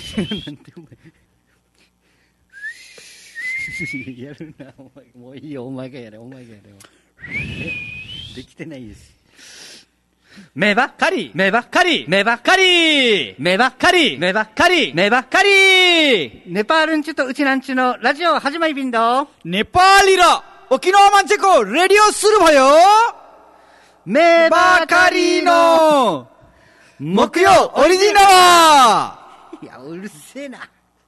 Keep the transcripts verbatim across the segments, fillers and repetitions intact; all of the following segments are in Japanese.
なんてお前やるなお前、もういいよ、お前がやれ、お前がやれ。できてないです。目ばっかり目ばっかり目ばっかり目ばっかり目ばっかり目ばっかりネパールんちとうちなんちのラジオ始まりびんどネパーリラ沖縄マンチェコレディオするわよ目ばかりの木曜オリジナル。 いや、うるせえな。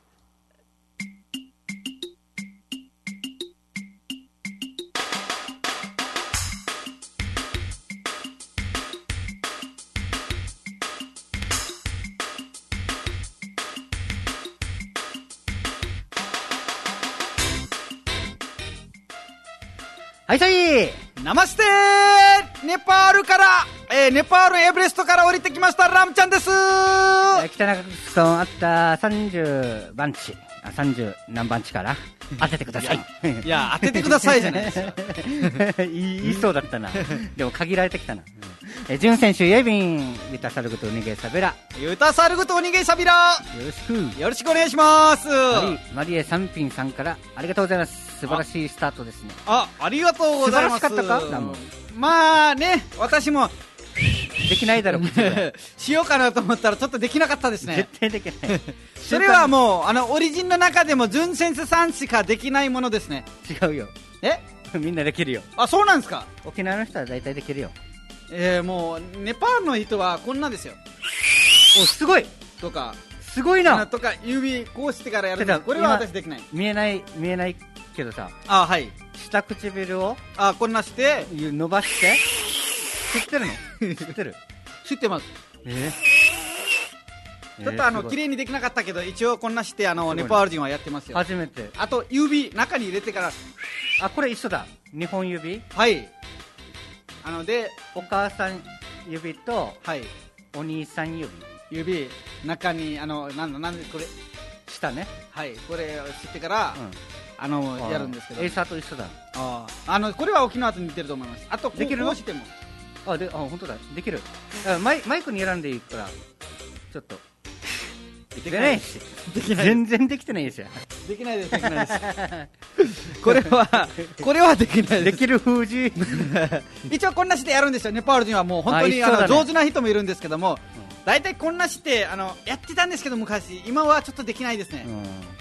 はいさいナマステーネパールから、えー、ネパールエベレストから降りてきましたラムちゃんです。 北中城あったさんじゅうばん地、あさんじゅう何番地から当ててください。 いや、いや当ててくださいじゃないですか。 言いそうだったな。でも限られてきたな。え準選手イエビンユタサルグとウニゲサベラユタサルグとウニゲサビラよろしくよろしくお願いします。 マリマリエサンピンさんからありがとうございます。素晴らしいスタートですね。 あ、ありがとうございます。 素晴らしかったか。 まあね、私もできないだろうしようかなと思ったらちょっとできなかったですね。 絶対できないそれはもうあのオリジンの中でも純選手さんしかできないものですね。 違うよ。 えみんなできるよ。 あ、そうなんですか。 沖縄の人は大体できるよ。 えー、もうネパールの人はこんなですよ。 お、すごいとかすごいなとか指こうしてからやるんです。これは私できない。 見えない見えないけどさ、 あ、はい、 下唇をあこんなして伸ばして知ってるの知ってる知ってます。 えー、ちょっとあの綺麗にできなかったけど一応こんなしてあのネパール人はやってますよ。 初めて。 あと指中に入れてから、 あ、これ一緒だ。にほん指。 はい、あのでお母さん指と、 はい、 お兄さん指指中にあのなんなんでこれ下ね。 はい、これを知ってから、うん、あのやるんですけど、 エイサーと一緒だ。 ああのこれは沖縄と似てると思います。あとこうできるのこうしてもあであ本当だできる。あマイマイクに選んでいいからちょっとできないしできない全然できてないですよ。 できないですできないですこれはこれはできないです。 できる風じ一応こんなしてやるんですよ。ネパール人はもう本当にあの、ね、上手な人もいるんですけども、大体こんなしてあのやってたんですけど昔。今はちょっとできないですね、うん、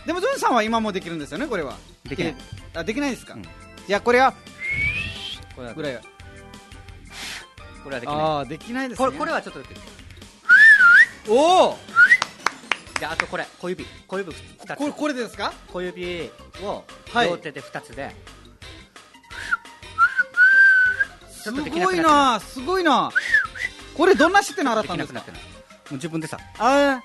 でもジョンさんは今もできるんですよね。これはできない。 あできないですか、うん、じゃあこれはこれはこれはこれはできない。 あできないですね。 これ、これはちょっとできる。 おお。 じゃああとこれ小指小指ふたつ。 これこれですか。 小指を両手でふたつで、はい、 すごいなすごいな。これどんなして習ったんですか。 もう自分でさあ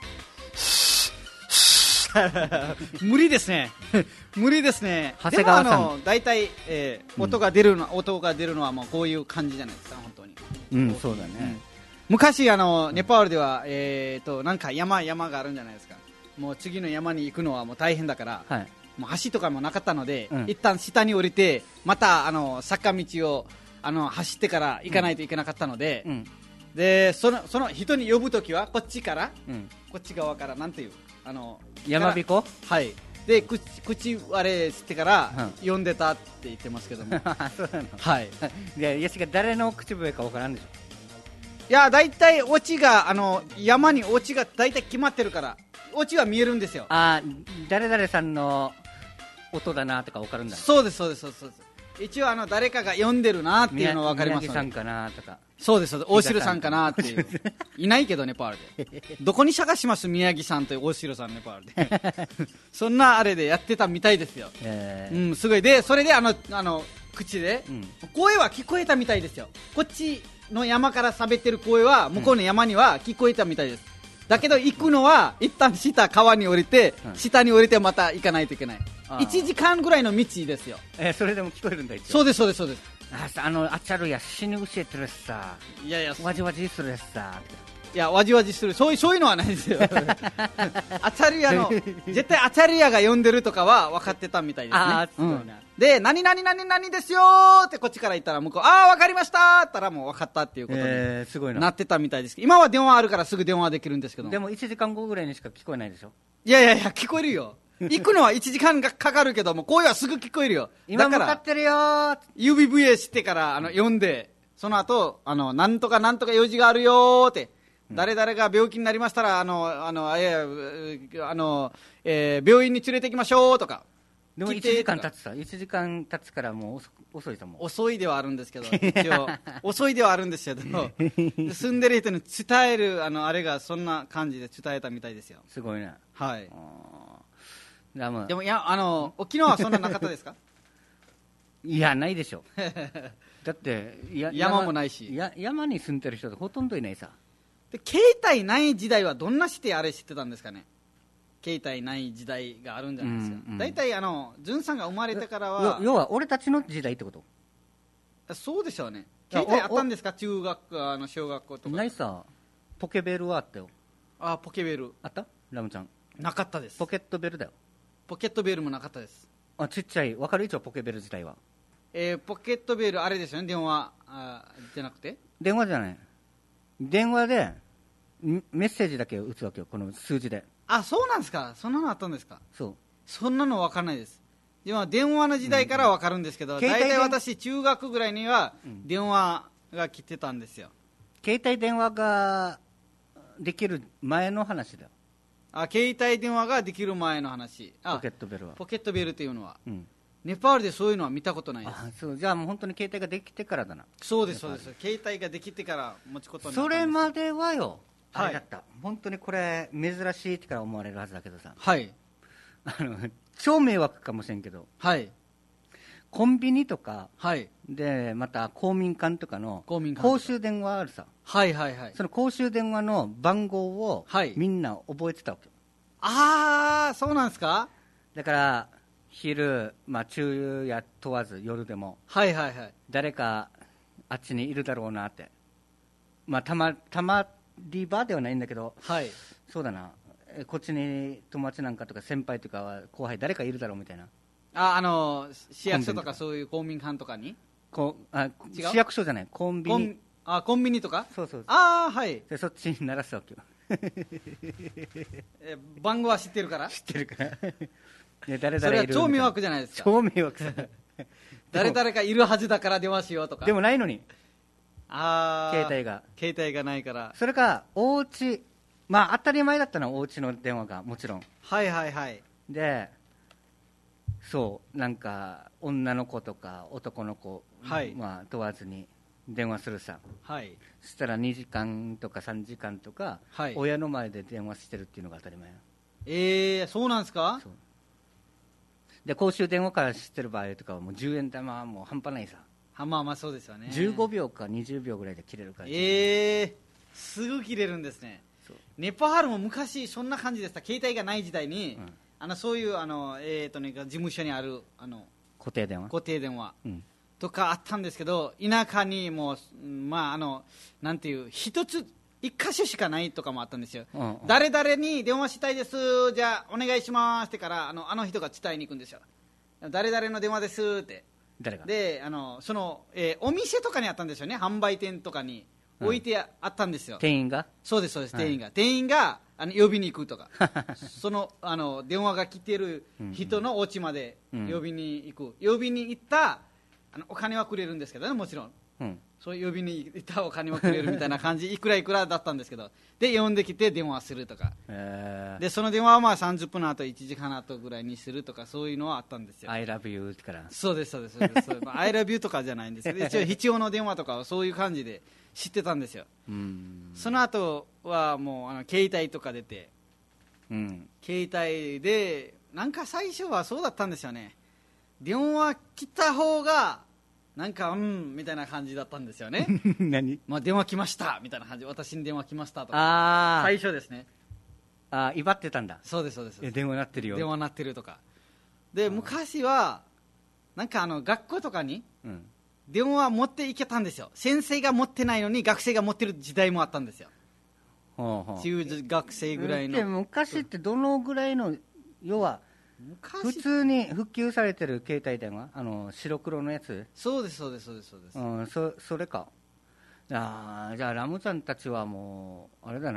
無理ですね無理ですね。 長谷川さんでもあの大体、えー、音が出るの、うん、音が出るのはもうこういう感じじゃないですか本当に。 うんそうだね、うん、 昔あのネパールでは、えー、となんか山山があるんじゃないですか。もう次の山に行くのはもう大変だから、はい、もう橋とかもなかったので、うん、一旦下に降りてまたあの坂道をあの走ってから行かないといけなかったので、うん、でそのその人に呼ぶときはこっちから、うん、こっち側からなんていうあの山彦はいで口口割れしてから、うん、呼んでたって言ってますけどもそうなの。 はいいやいやしか誰の口笛か分からんでしょ。 いや大体オチがあの山にオチが大体決まってるからオチは見えるんですよ。 あ誰々さんの音だなとか分かるんだ。 そうですそうですそうですそうです。一応あの誰かが呼んでるなっていうのは分かりますので。 宮城さんかなとか。 そうです大城さんかなっていういないけどネパールでどこに探します宮城さんと大城さんネパールでそんなあれでやってたみたいですよ、えーうん、すごい。でそれであのあの口で、うん、声は聞こえたみたいですよ。こっちの山から喋ってる声は向こうの山には聞こえたみたいです、うん、だけど行くのは一旦下川に降りて、うん、下に降りてまた行かないといけない。いちじかんぐらいの道ですよ、 えー、それでも聞こえるんだ一応。 そうですそうですそうです。 あ, あのあちゃるや死に教えてるしさ。 いやいやわじわじするやしさ。 いやわじわじするそういうそういうのはないですよあちゃるやの絶対あちゃるやが呼んでるとかは分かってたみたいですね。 あすごいな、うん、 で何々何々ですよってこっちから言ったら向こうああ分かりましたって言ったらもう分かったっていうことになってたみたいですけど、今は電話あるからすぐ電話できるんですけど。 でもいちじかんごぐらいにしか聞こえないでしょ。 いやいやいや、聞こえるよ。行くのはいちじかんがかかるけども、声はすぐ聞こえるよ。 今だから、 向かってるよー。 ユービーブイエー してから、あの、読んで、その後、あの、なんとかなんとか用事があるよーって、うん、誰々が病気になりましたら、あの、あの、えー、あの、えー、病院に連れて行きましょうとか。 でもいちじかん経つさ。いちじかん経つからもう遅遅いさもん。 遅いではあるんですけど、一応。遅いではあるんですけど、住んでる人に伝える、あの、あれがそんな感じで伝えたみたいですよ。 すごいね。 はい。 でも、 でもいや、あの、沖縄はそんななかったですか？ いや、ないでしょ。だってや山もないしや、山に住んでる人ってほとんどいないさ。 で、携帯ない時代はどんなしてあれ知ってたんですかね？携帯ない時代があるんじゃないですか。うんうん、大体、あの、淳さんが生まれてからは。 要は、俺たちの時代ってこと？ そうでしょうね。携帯あったんですか？中学、あの、小学校とか。 ないさ。ポケベルはあったよ。 あ、ポケベル。 あった？ラムちゃん。 なかったです。 ポケットベルだよ。 ポケットベルもなかったです。 あ、ちっちゃい。わかる？一応ポケベル自体は。 えー、ポケットベル、あれですよね、電話あじゃなくて？ 電話じゃない。電話でメッセージだけ打つわけよ、この数字で。 あ、そうなんですか。そんなのあったんですか。 そう。 そんなの分からないです。今電話の時代から分かるんですけど、大体私中学ぐらいには電話が来てたんですよ。 携帯電話ができる前の話だよ。 あ、携帯電話ができる前の話。あ、 ポケットベルは。 ポケットベルっていうのは、 うん、 ネパールでそういうのは見たことないです。 あ、そう。じゃあもう本当に携帯ができてからだな。 そうですそうです。携帯ができてから持ちことになったんです。 それまではよ、あれだった、はい、本当にこれ珍しいってから思われるはずだけどさ、 はい、 あの超迷惑かもしれんけど、 はい、 コンビニとか、 はい、 でまた公民館とかの公衆電話あるさ、 はいはいはい、 その公衆電話の番号を、はい、みんな覚えてたわけ。 ああ、そうなんですか。 だから昼、まあ、昼夜問わず夜でも、 はいはいはい、 誰かあっちにいるだろうなって、まあ、たまたまり場ではないんだけど、 はい、 そうだな、こっちに友達なんかとか先輩とか後輩誰かいるだろうみたいな。 あ、あの市役所とかそういう公民館とかにこあ市役所じゃない、コンビニ。 あ、コンビニとか。 そうそうそう。 ああ、はい。 でそっちに鳴らすわけよ。 え、番号は知ってるから。 知ってるからで誰々いる。 それは超迷惑じゃないですか。 超迷惑さ誰々かいるはずだから電話しようとか。 でもないのに。 ああ、 携帯が携帯がないから。 それかお家、まあ当たり前だったのはお家の電話がもちろん。 はいはいはい。 でそうなんか女の子とか男の子、はい、まあ問わずに電話するさ、 はい、 そしたらにじかんとかさんじかんとか、はい、親の前で電話してるっていうのが当たり前。 えー、そうなんですか。そうで公衆電話から知ってる場合とかはもうじゅうえん玉はもう半端ないさ。 は、まあまあそうですよね。 じゅうごびょうかにじゅうびょうぐらいで切れるから。 えー、すぐ切れるんですね。ネパールも昔そんな感じでした。携帯がない時代に、うん、あのそういうあの、えーとね、事務所にあるあの固定電話固定電話、うん、とかあったんですけど、田舎にもう、まあ、あのなんていう一つ一箇所しかないとかもあったんですよ、うんうん、誰々に電話したいです、じゃあお願いしますってからあのあの人が伝えに行くんですよ。誰々の電話ですって。 誰がであのその、えー、お店とかにあったんですよね。販売店とかに置いてあったんですよ、うん、 店員が。 そうですそうです、はい、店員が店員があの呼びに行くとかそのあの電話が来てる人のお家まで呼びに行く、うん、呼びに行ったあのお金はくれるんですけどね、もちろん、うん、そういう呼びに行ったお金はくれるみたいな感じいくらいくらだったんですけど、で呼んできて電話するとか、えー、でその電話はまあさんじゅっぷんの後いちじかん後ぐらいにするとか、そういうのはあったんですよ。 I love you から。 そうですそうですそうですまあ、I love you とかじゃないんですけど一応必要の電話とかはそういう感じで知ってたんですよ。うん、その後はもうあの携帯とか出て、うん、携帯でなんか最初はそうだったんですよね。電話来た方がなんかうんみたいな感じだったんですよね何、 まあ、電話来ましたみたいな感じ、私に電話来ましたとか、あ最初ですね。 あ、威張ってたんだ。 そうですそうです。 電話鳴ってるよ、 電話鳴ってるとかで、昔はなんかあの学校とかに電話持っていけたんですよ。先生が持ってないのに学生が持ってる時代もあったんですよ。ほうほう、中学生ぐらいの。 で昔ってどのぐらいの、要は普通に普及されてる携帯電話、あの白黒のやつ。 そうですそうですそうですそうです、 うん、そ, それか。あ、じゃあラムちゃんたちはもうあれだな、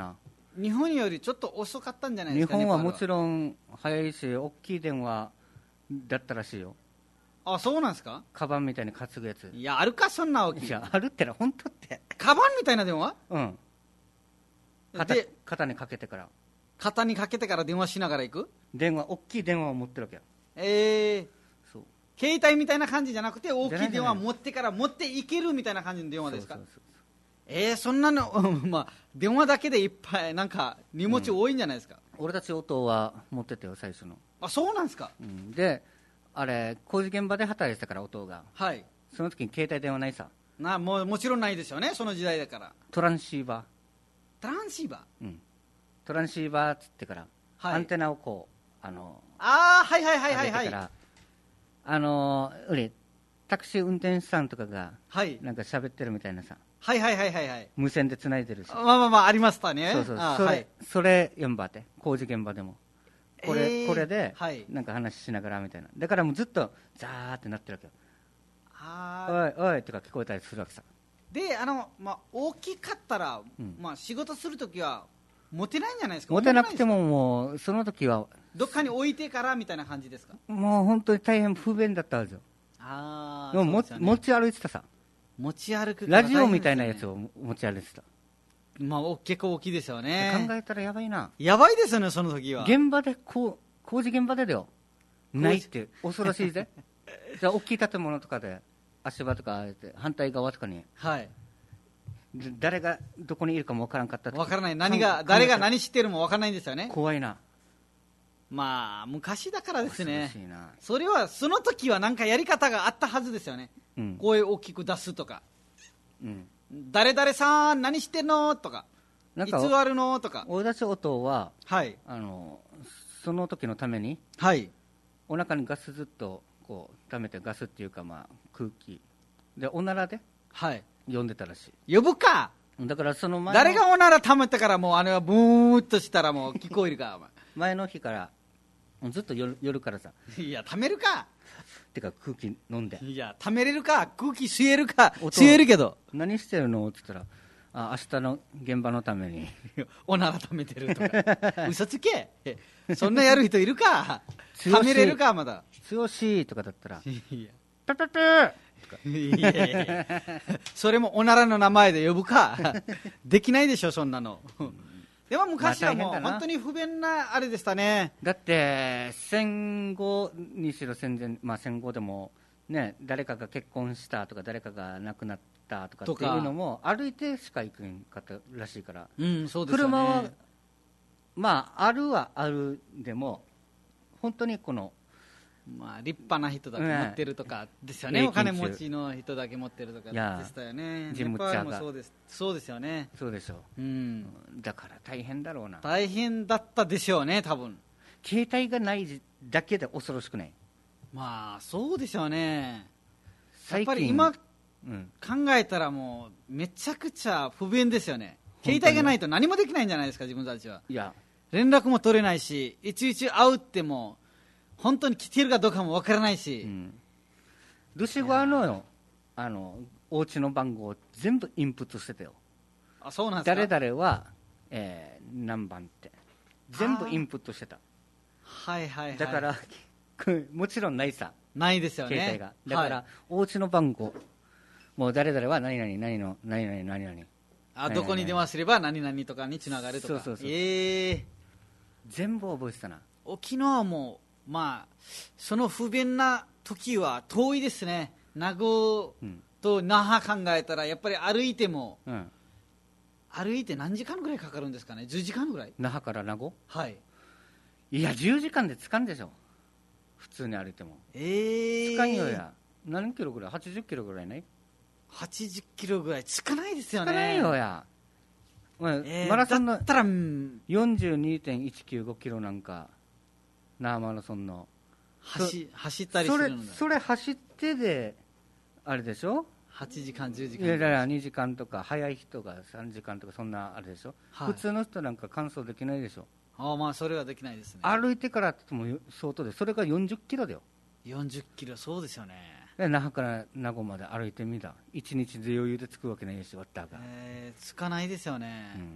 日本よりちょっと遅かったんじゃないですか。 日本はもちろん早いし、大きい電話だったらしいよ。 あ、そうなんですか。 カバンみたいに担ぐやつ。 いや、あるか、そんな大きい。 いや、あるってのは本当って。 カバンみたいな電話。 うん肩で、 肩にかけてから肩にかけてから電話しながら行く。 電話、大きい電話を持ってるわけよ。 ええー、 そう、 携帯みたいな感じじゃなくて、大きい電話持ってから持っていけるみたいな感じの電話ですか。 そうそうそうそう。 えー、そんなの、まあ、電話だけでいっぱい、なんか、荷物多いんじゃないですか。 うん、俺たち音は持ってたよ、最初の。 あ、そうなんですか。 うん、で、あれ、工事現場で働いてたから、音が。 はい。 その時に携帯電話ないさ。 な、もう、もちろんないですよね、その時代だから。 トランシーバー。 トランシーバー。 うん。トランシーバーっつってから、はい、アンテナをこう、あの、 ああ、はいはいはいはいはい。 あの、うれ、タクシー運転手さんとかが、 はい。 なんか喋ってるみたいなさ。 はいはいはいはいはい。 無線でつないでるし。 まあまあまあ、ありましたね。 そうそう。それ、はい、それ現場で、工事現場でも。これ、えー、これで、はい、なんか話しながらみたいな。だからもうずっと、ザーってなってるわけよ。あおいおいとか聞こえたりするわけさ。 で、あの、まあ、大きかったら、うん、まあ、仕事するときは、持てないんじゃないですか。 持てなくてももう、その時は。 どっかに置いてからみたいな感じですか。 もう本当に大変不便だったんですよ。 ああ。 でもも、ね、持ち歩いてたさ。 持ち歩く、 ね、ラジオみたいなやつを持ち歩いてた。 まあ、結構大きいですよね。 考えたらやばいな。 やばいですよね、その時は。 現場で、こう、工事現場でだよ。ないって恐ろしいぜ。じゃあ大きい建物とかで足場とか反対側とかに、 はい、 誰がどこにいるかもわからんかった。 わからない。何が誰が何知ってるもわからないんですよね。 怖いな。 まあ昔だからですね。 恐ろしいな。それはその時は何かやり方があったはずですよね。うん、声を大きく出すとか、うん、誰々さん何してんのとか、いつあるのとか。 俺たち音は、 はい、 あのその時のために、 はい、 お腹にガスずっとこう溜めて、ガスっていうか、まあ、空気でおならで、はい、呼んでたらしい。呼ぶか。 だからその前の誰がおなら溜めたから、もうあれはブーっとしたらもう聞こえるか。 前の日からずっと夜、夜からさ、 いや溜めるかてか空気飲んで、 いや溜めれるか、空気吸えるか、吸えるけど、 何してるのって言ったら、あ、明日の現場のためにおなら溜めてるとか嘘つけ、そんなやる人いるか。溜めれるか。まだ強しとかだったら、いやパパパいやいやそれもおならの名前で呼ぶかできないでしょ、そんなの。でも昔はもう本当に不便なあれでしたね。 だって戦後にしろ戦前、まあ、戦後でも、ね、誰かが結婚したとか誰かが亡くなったとかっていうのも歩いてしか行くんかったらしいから、 うん、そうですよね。 車はまああるはあるでも本当にこの、 まあ、立派な人だけ持ってるとかですよね、お金持ちの人だけ持ってるとかでしたよね。 ジムチャーがそうです、そうですよね。 そうでしょう、うん、だから大変だろうな。 大変だったでしょうね、多分。 携帯がないだけで恐ろしくない。 まあそうでしょうね。やっぱり今、うん、考えたらもうめちゃくちゃ不便ですよね。携帯がないと何もできないんじゃないですか、自分たちは。 いや、 連絡も取れないし、いちいち会うっても本当に来てるかどうかもわからないし、うん、 ルシゴアのよ、あのお家の番号を全部インプットしてたよ。 あ、そうなんですか。 誰々は、えー、何番って全部インプットしてた。 はいはいはい。 だからもちろんないさ、 ないですよね、 携帯が。だから、はい、お家の番号もう誰々は何々何々何々何々、 あ、どこに電話すれば何々とかにつながるとか。 そうそうそう、 えー、 全部覚えてたな。 沖縄もまあその不便な時は遠いですね。名護と那覇考えたらやっぱり歩いても、うん、歩いて何時間ぐらいかかるんですかね。じゅうじかんぐらい。 那覇から名護。 はい。 いやじゅうじかんで着かんでしょ、普通に歩いても。 えー、 着かんよや。何キロぐらい、はちじゅっキロぐらいない。 はちじゅっキロぐらいつかないですよね。 つかないよや、まあえー、マラソンの よんじゅうにてんいちきゅうご キロなんか那覇マラソンの走, 走ったりするのだ。 それ走ってであれでしょ、 はちじかんじゅうじかん。 いやだからにじかんとか、早い人がさんじかんとか、そんなあれでしょ、はい、普通の人なんか完走できないでしょ。 ああ、まあそれはできないですね。 歩いてからっても相当で、それがよんじゅっキロだよ。 よんじゅっキロ、そうですよね。 那覇から名護まで歩いてみた。いちにちで余裕で着くわけないし、わったが、 えー、着かないですよね、うん、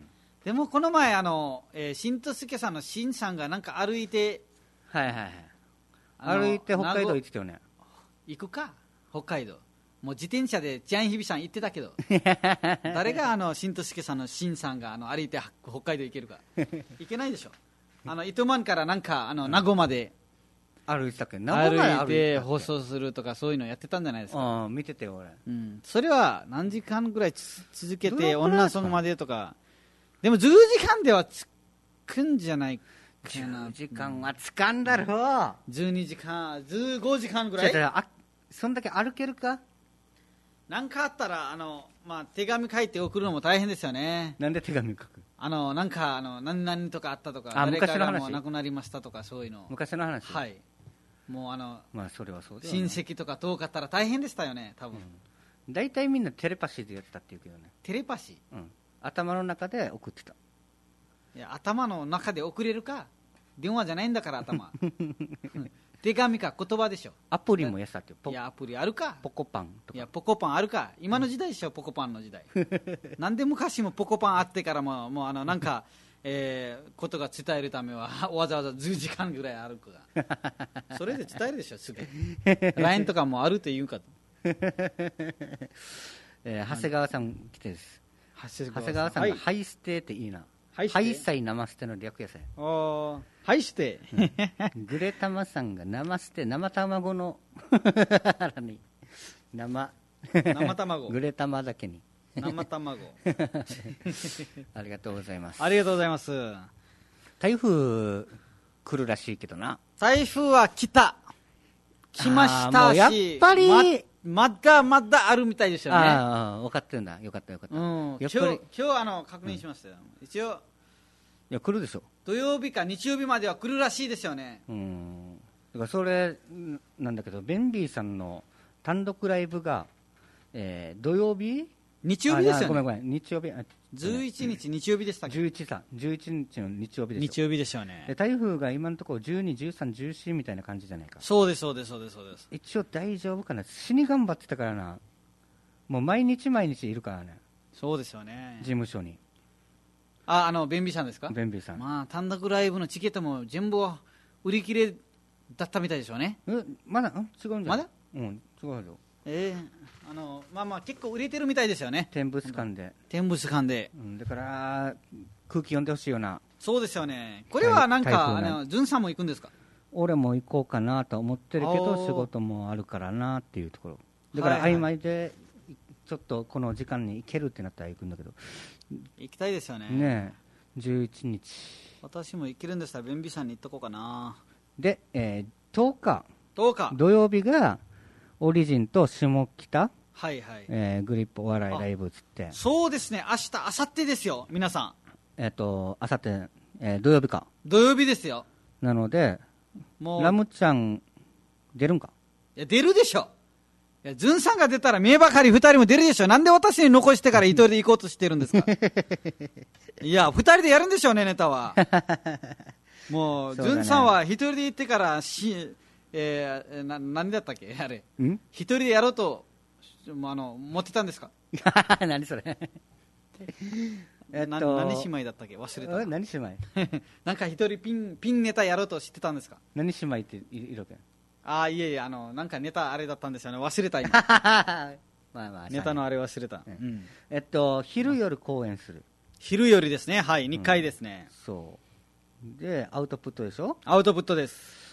でもこの前あの、えー、新とすけさんの新さんがなんか歩いて、 はいはいはい、歩いて北海道行ってたよね。 行くか北海道、もう自転車でジャンヒビさん行ってたけど誰があの新とすけさんの新さんがあの歩いて北海道行けるか行けないでしょ。あの糸満からなんかあの名護まで歩いてたっけ、 名護まで歩いて放送するとかそういうのやってたんじゃないですか。 ああ見ててよ俺、 うん、それは何時間ぐらい続けて女ソングまでとか、でもじゅうじかんではつくんじゃないかな。 じゅうじかんはつかんだろう。 じゅうにじかんじゅうごじかんぐらい。 違う違う、あそんだけ歩けるか。 なんかあったらあの、まあ、手紙書いて送るのも大変ですよね。 なんで手紙書く。 あのなんかあの何々とかあったとか、誰かがもう亡くなりましたとかそういうの。 昔の話。 はい、もうあの、 まあそれはそうだよね、親戚とか遠かったら大変でしたよね多分。 大体、うん、みんなテレパシーでやってたっていうけどね。 テレパシー、 うん、頭の中で送ってた。 いや頭の中で送れるか、電話じゃないんだから頭手紙か言葉でしょ。 アプリもやったってよ。 いやアプリあるか。 ポコパンとか。 いやポコパンあるか。今の時代でしょ、うん、ポコパンの時代なんで昔もポコパンあってからももうあのなんかえー、ことが伝えるためはわざわざじゅうじかんぐらい歩くがそれで伝えるでしょすぐライン とかもあると言うかと、 えー、長谷川さん来てです。長谷川さんがハイステっていいな。ハイサイナマステの略やさい。 おハイステ、 うん、グレタマさんがナマステ生卵の生生卵グレタマだけに生卵ありがとうございます。 ありがとうございます。 台風来るらしいけどな。 台風は来た来ましたし、 やっぱりま, まだまだあるみたいですよね。 ああ分かってるんだ。よかったよかった、うん、 やっぱり今日、今日あの確認しましたよ、うん、一応いや来るでしょ。 土曜日か日曜日までは来るらしいですよね。 うん、だからそれなんだけど、ベンビーさんの単独ライブが、えー、土曜日日曜日ですよね。 ごめんごめん、日曜日、 じゅういちにち日曜日でしたっけ。 じゅういちさじゅういちにちの日曜日でしょ。 日曜日でしょうね。 で台風が今のところじゅうに、じゅうさん、じゅうよんみたいな感じじゃないか。 そうですそうですそうですそうです。 一応大丈夫かな。死に頑張ってたからな。もう毎日毎日いるからね。 そうですよね。 事務所に。 あ、あのベンビーさんですか。 ベンビーさん、 まあ単独ライブのチケットも全部売り切れだったみたいでしょうね。 えまだん違うんじゃん。 まだうん違うよ。 えー、あのまあまあ結構売れてるみたいですよね。 天物館で天物館で、 うん、だから空気読んでほしいよな。 そうですよね。これはなんかあのズンさんも行くんですか。 俺も行こうかなと思ってるけど仕事もあるからなっていうところだから、曖昧でちょっとこの時間に行けるってなったら行くんだけど。 行きたいですよね。 ねえじゅういちにち私も行けるんでしたらベンビーさんに行っとこうかな。 で、えー、とおかとおか土曜日がオリジンと下北、 はいはい、 えー、グリップお笑いライブつって。 そうですね。明日明後日ですよ皆さん。 えっ、ー、と明後日、えー、土曜日か。 土曜日ですよ。 なのでもうラムちゃん出るんか。 いや出るでしょ。いやズンさんが出たら見えばかりふたりも出るでしょ。なんで私に残してから一人で行こうとしてるんですかいやふたりでやるんでしょうねネタはもう、ね、ズンさんは一人で行ってからし、えー、な何だったっけあれ一人でやろうとあの持ってたんですか何それえっと、何姉妹だったっけ忘れた。 何姉妹なんか一人ピンピンネタやろうと知ってたんですか。 何姉妹っているわけ。 ああいえいえ、あのなんかネタあれだったんですよね。忘れた今まあまあネタのあれ忘れた、うん、 えっと昼夜公演する。 昼夜ですね。はいにかいですね、 うん、そうでアウトプットでしょ。 アウトプットです。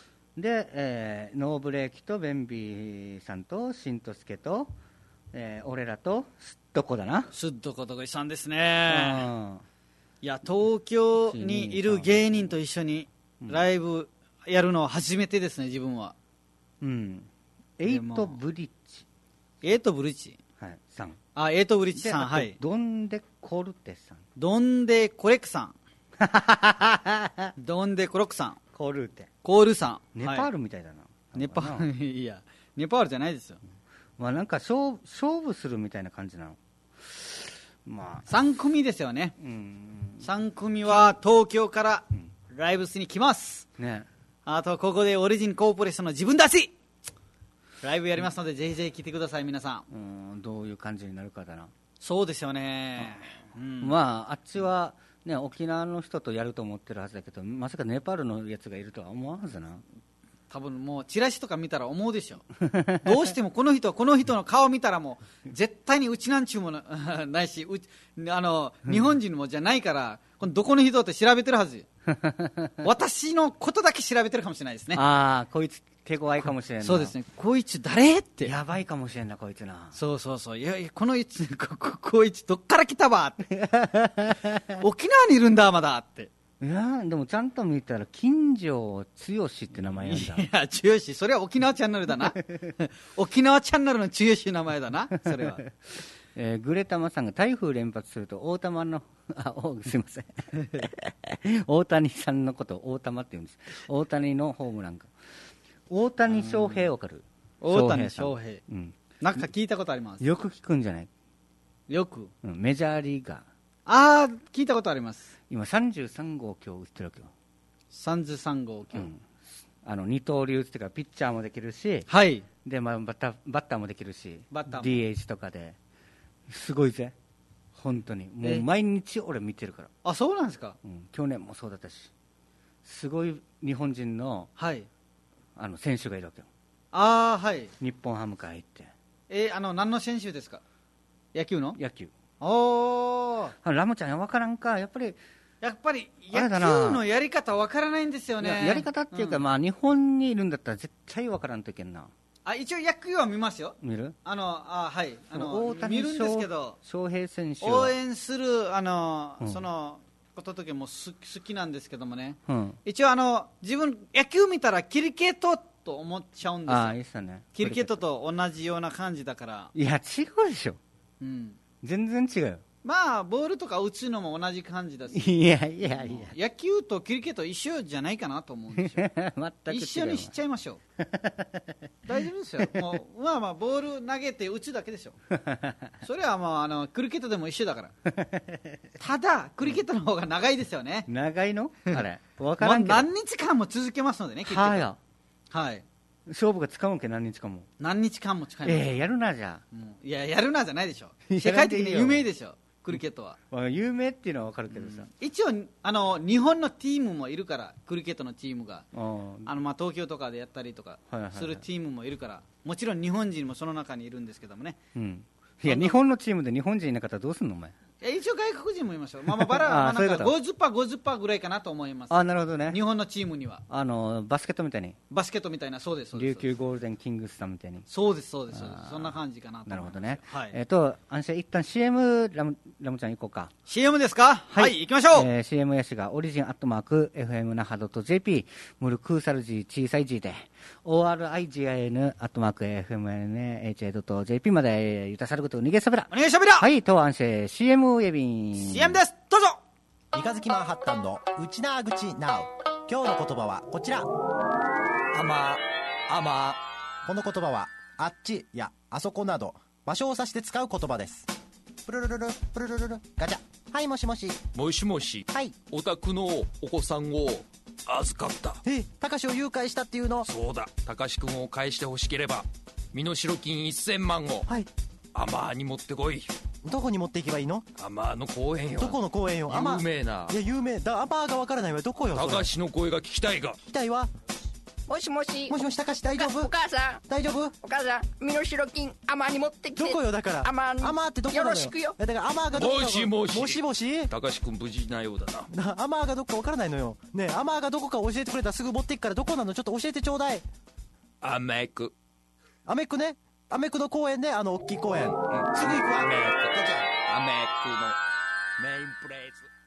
で、えー、ノーブレーキとベンビーさんとしんとすけと、えー、俺らとすっとこだな。 すっとことこいさんですね。いや東京にいる芸人と一緒にライブやるのは初めてですね自分は。うん。 エイトブリッジ。 エイトブリッジ。 はい。さん。 あ、エイトブリッジさん。はい。 ドンデコルテさん。 ドンデコレクさん。ドンデコロクさん。 コルテ。 コールさん。 ネパールみたいだな。はい、 ネパール、いや、ネパールじゃないですよ。 まあなんか勝負、勝負するみたいな感じなの。まあ。 さん組ですよね。うん。さん組は東京からライブスに来ます。ね。あとここでオリジンコーポレーションの自分たちライブやりますので、うん、ぜひぜひ来てください皆さん。 うん、どういう感じになるかだな。 そうですよね、 うん、まああっちはね、沖縄の人とやると思ってるはずだけど、まさかネパールのやつがいるとは思わんはずな。 多分もうチラシとか見たら思うでしょどうしてもこの人この人の顔見たらもう絶対にうちなんちゅうものないし、うあの日本人もじゃないから、このどこの人って調べてるはず私のことだけ調べてるかもしれないですね。 ああ、こいつ手強いかもしれんな。 そうですね、こいつ誰ってやばいかもしれんな、こいつな。 そうそうそう、いやいやこのいつこここいつどっから来たばって沖縄にいるんだまだって。 いやでもちゃんと見たら金城剛って名前なんだ。 いや剛、それは沖縄チャンネルだな沖縄チャンネルの剛の名前だなそれはえー、グレタマさんが台風連発すると大玉のあおすいません大谷さんのことを大玉って言うんです。大谷のホームランか。大谷翔平わかる？ 大谷翔平、 うん、 なんか聞いたことあります。 よく聞くんじゃない？ よく、 うん、メジャーリーガー。 ああ聞いたことあります。 今さんじゅうさん号今日打ってるわけよ。 さんじゅうさん号今日、うん、 あの二刀流っていうかピッチャーもできるし、 はい、 で、まあ、バッター、バッターもできるし、 バッターもディーエイチ とかですごいぜ本当に。もう毎日俺見てるから。 あ、そうなんですか、 うん、去年もそうだったし、すごい日本人の、はい、あの選手がいるわけよ。 ああ、はい、 日本ハムから行って。 えー、あの何の選手ですか？野球の？ 野球。 おー、 ラムちゃん分からんか。やっぱりやっぱり野球のやり方分からないんですよね。 や, やり方っていうか、うん、まあ日本にいるんだったら絶対分からんといけんな。 あ、一応野球は見ますよ。 見る？ あのあはいあの大谷見るんですけど、 翔平選手応援するあの、うん、そのこと時も好きなんですけどもね、うん、一応あの自分野球見たらキリケットと思っちゃうんですよ。 あ、いいっすね。 キリケットと同じような感じだから。 いや違うでしょ、うん、全然違うよ。 まあボールとか打つのも同じ感じだし、 いやいやいや、野球とキリケット一緒じゃないかなと思うんですよ全く一緒にしちゃいましょう大丈夫ですよ。もうまあまあボール投げて打つだけでしょそれはもうあのクリケットでも一緒だからただクリケットの方が長いですよね。 長いのあれ分からんけど、 まあ、何日間も続けますのでね、キリケット。はや、はい、 勝負が使うんけ。何日間も何日間も使います。 えー、やるなじゃあ。 いややるなじゃないでしょ世界的に有名でしょクリケットは。 有名っていうのは分かるけどさ、うん、 一応あの日本のチームもいるから、クリケットのチームがあの、まあ、東京とかでやったりとかするチームもいるから、もちろん日本人もその中にいるんですけどもね、うん、 いや日本のチームで日本人いなかったらどうすんのお前。 一応外国人もいましょう。まあまあバラはなんか ごじゅっパーセント、ごじゅっパーセント ぐらいかなと思います。 あ、なるほどね。 日本のチームにはあのバスケットみたいに。 バスケットみたいな、そうです。 琉球ゴールデンキングスさんみたいに。 そうですそうです。そんな感じかなと思います。 なるほどね。 はい、 えっ、ー、と安心一旦 シーエム ラムラムちゃん行こうか。 シーエム ですか。はい、はい、行きましょう。 えー、シーエム やしがオリジンアットマーク エフエム 那覇 .jp ムルクーサルジー小さい G で オーアールアイジーアイエヌ アットマーク エフエムエヌエイチエー .jp までゆたさること逃げさべらお願いしゃべら。 はい、と安心 シーエム ウェビンシーエム です。どうぞ。 三日月マンハッタンの内縄口ナウ。今日の言葉はこちら。あまあま。この言葉はあっちやあそこなど場所を指して使う言葉です。プルルルルプルルルルガチャ。はい、もしもし。 もしもし。 はい。 お宅のお子さんを預かった。 え、高志を誘拐したっていうの？ そうだ、高志くんを返してほしければ身代金せんまんを、はい、アマーに持ってこい。 どこに持っていけばいいの？ アマーの公園よ。 どこの公園よ？ 有名な。 いや有名だ。アマーがわからないわ。どこよ？ 高志の声が聞きたいが。 聞きたいわ。 もしもし。 もしもし、高志大丈夫？ お母さん大丈夫？ お母さん、身代金アマーに持ってきて。 どこよ？だからアマーに。 アマーってどこなのよ？ よろしくよ。 だからアマーがどこか。 もしもし。 もしもし。 高志くん無事なようだな。 アマーがどこかわからないのよ。ねえ、アマーがどこか教えてくれたらすぐ持っていくから、どこなの？ちょっと教えてちょうだい。 アメク。 アメクね。アメクの公園ね、あの大きい公園。うん、すぐ行くわ。 アメク。アメクのメインプレイズ。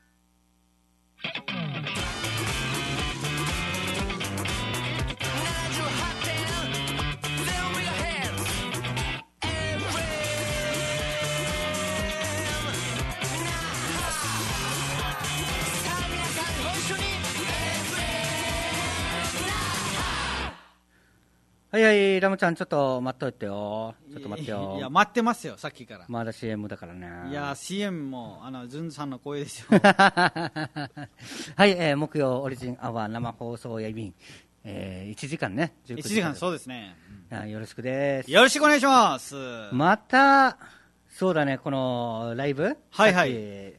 はいはい、ラムちゃんちょっと待っといてよ。ちょっと待ってよ。 いや待ってますよ、さっきから。 まだ シーエム だからね。 いや シーエム もあのズンさんの声ですよはい、えー、木曜オリジンアワー生放送やいびん、えー、いちじかんね。 いちじかん、そうですね、 うん、よろしくです。 よろしくお願いします。 またそうだね、このライブ、 はいはい、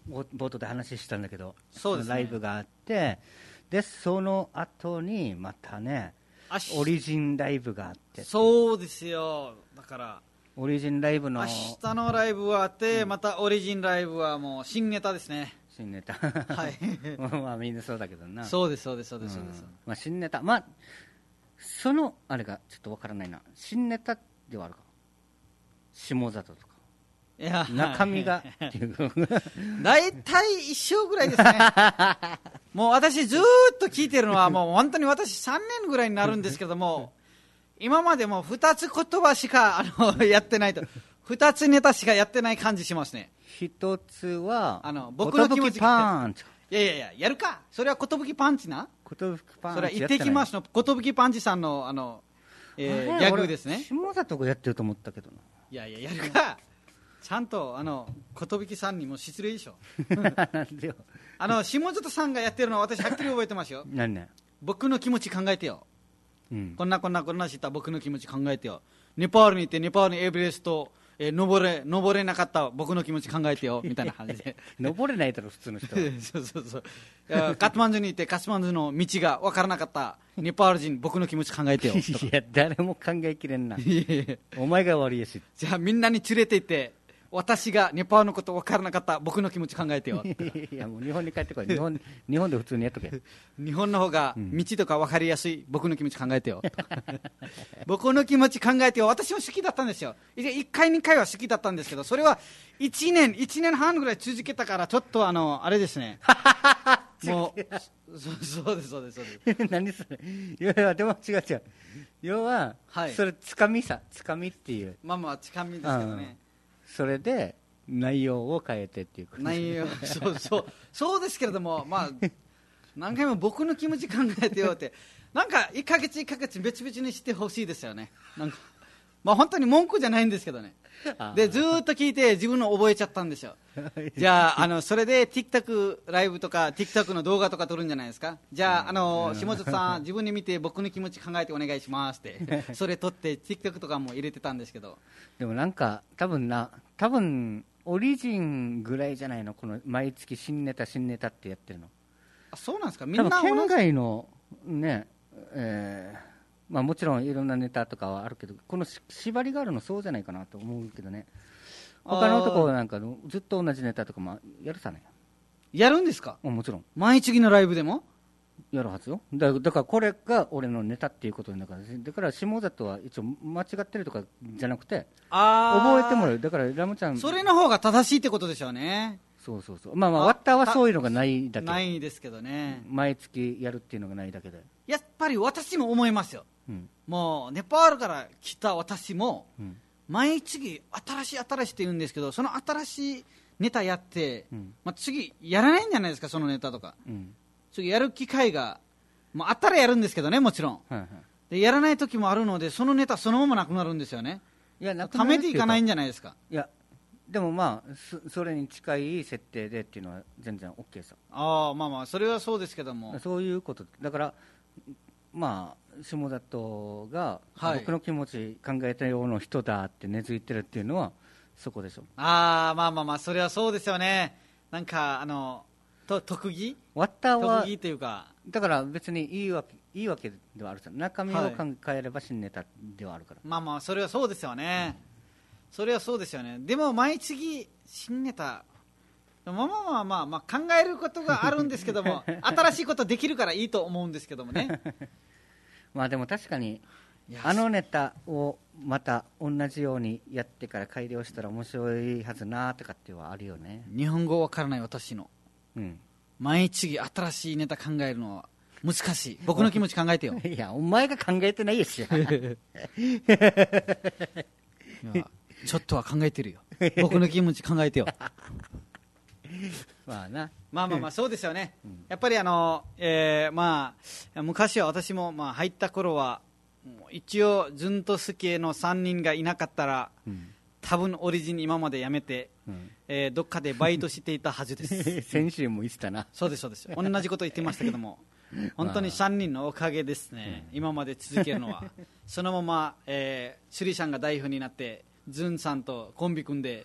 冒頭で話したんだけど、 そうですね、 ライブがあって、でその後にまたねオリジンライブがあって、 そうですよ。だからオリジンライブの明日のライブはあって、うん、またオリジンライブはもう新ネタですね。 新ネタはいまあみんなそうだけどな。 そうですそうですそうですそうです、うん、 まあ、新ネタ、まあそのあれがちょっとわからないな。新ネタではあるか、下里とか、 いや中身がっていう大体一緒ぐらいですねもう私ずーっと聞いてるのはもう本当に私さんねんぐらいになるんですけども今までもふたつ言葉しかあのやってないとふたつネタしかやってない感じしますね。 一つはあの僕の気持ちパンチ。 いやいやいややるか、それは寿パンチな、 寿パンチ、 それは行ってきますの寿パンチさんのあの、えー、ギャグですね。 下里がやってると思ったけどな。 いやいややるか、ちゃんとあの寿さんにも失礼でしょなんでよあの下里さんがやってるのは私はっきり覚えてますよ何ね、 僕の気持ち考えてよ、 うん、 こんなこんなこんなした僕の気持ち考えてよ、ネパールに行ってネパールにエベレスト、えー、登れ登れなかった僕の気持ち考えてよみたいな感じで登れないだろ普通の人そうそうそう、カトマンズに行ってカトマンズの道が分からなかったネパール人僕の気持ち考えてよいや誰も考えきれんなお前が悪いやし。 じゃあみんなに連れて行って私がネパールのこと分からなかった僕の気持ち考えてよいやもう日本に帰ってこい、日本日本で普通にやっとけ日本の方が道とか分かりやすい、僕の気持ち考えてよ僕の気持ち考えてよ、私も好きだったんですよ。いっかいにかいは好きだったんですけど、それはいちねんいちねんはんぐらい続けたからちょっとあのあれですねもうそそうですそうですそうです何それ、いやでも違う違う、要は、はい、それつかみさ、つかみっていう、 まあまあつかみですけどね、 それで内容を変えてっていうこと内容そうそうそうですけれども、まあ何回も僕の気持ち考えてよってなんかいっかげついっかげつ別々にしてほしいですよね。なんかまあ本当に文句じゃないんですけどね。でずーっと聞いて自分の覚えちゃったんですよじゃあ、あのそれで TikTok ライブとか TikTok の動画とか撮るんじゃないですか。じゃあ、あの下里さん自分に見て僕の気持ち考えてお願いしますってそれ撮って TikTok とかも入れてたんですけど、 でもなんか多分な多分オリジンぐらいじゃないの、この毎月新ネタ新ネタってやってるの。 あ、そうなんですか。みんな同じ県外のね、えーまあ、もちろんいろんなネタとかはあるけど、この縛りがあるのそうじゃないかなと思うけどね。他のところなんかずっと同じネタとかもやるさね。 やるんですか。 もちろん毎月のライブでもやるはずよ。だだからこれが俺のネタっていうことになるから、だから下里は一応間違ってるとかじゃなくて、 あ覚えてもらう。だからラムちゃんそれの方が正しいってことでしょうね。 そうそうそう、まあまあワッターはそういうのがないだけ、 ないですけどね、 毎月やるっていうのがないだけで、 やっぱり私も思いますよ、うん、もうネパールから来た私も、うん、毎月新しい新しいって言うんですけど、その新しいネタやって、うんまあ、次やらないんじゃないですか、そのネタとか、うん、次やる機会が、まあ、あったらやるんですけどね、もちろん、はいはい、でやらない時もあるので、そのネタそのままなくなるんですよね。いや、なくなるっていうか、貯めていかないんじゃないですか。 いやでもまあ そ, それに近い設定でっていうのは全然 OK さ。 ああ、まあまあそれはそうですけども、 そういうことだから、まあ下里が僕の気持ち考えたような人だって根付いてるっていうのはそこでしょ。 ああ、まあまあまあそれはそうですよね。なんかあのと特技ワッターは特技というか、 だから別にいいわけいいわけではあるさ。中身を考えれば新ネタではあるから、はい、 まあまあそれはそうですよね、うん、それはそうですよね。でも毎月新ネタ、まあまあまあまあ、まあ、考えることがあるんですけども新しいことできるからいいと思うんですけどもねまあでも確かにあのネタをまた同じようにやってから改良したら面白いはずなとかっていうのはあるよね。 日本語わからない私の、うん、毎月新しいネタ考えるのは難しい。僕の気持ち考えてよいやお前が考えてないやしいやちょっとは考えてるよ僕の気持ち考えてよまあな、 まあまあまあそうですよね、うん、やっぱりあの、えー、まあ昔は私もまあ入った頃は一応ズンとスケのさんにんがいなかったら、うん、多分オリジン今まで辞めて、うんえー、どっかでバイトしていたはずです先週も言ってたな。 そうですそうです、同じこと言ってましたけども本当にさんにんのおかげですね、うん、今まで続けるのはそのまま、えー、シュリシャンが代表になってズンさんとコンビ組んで、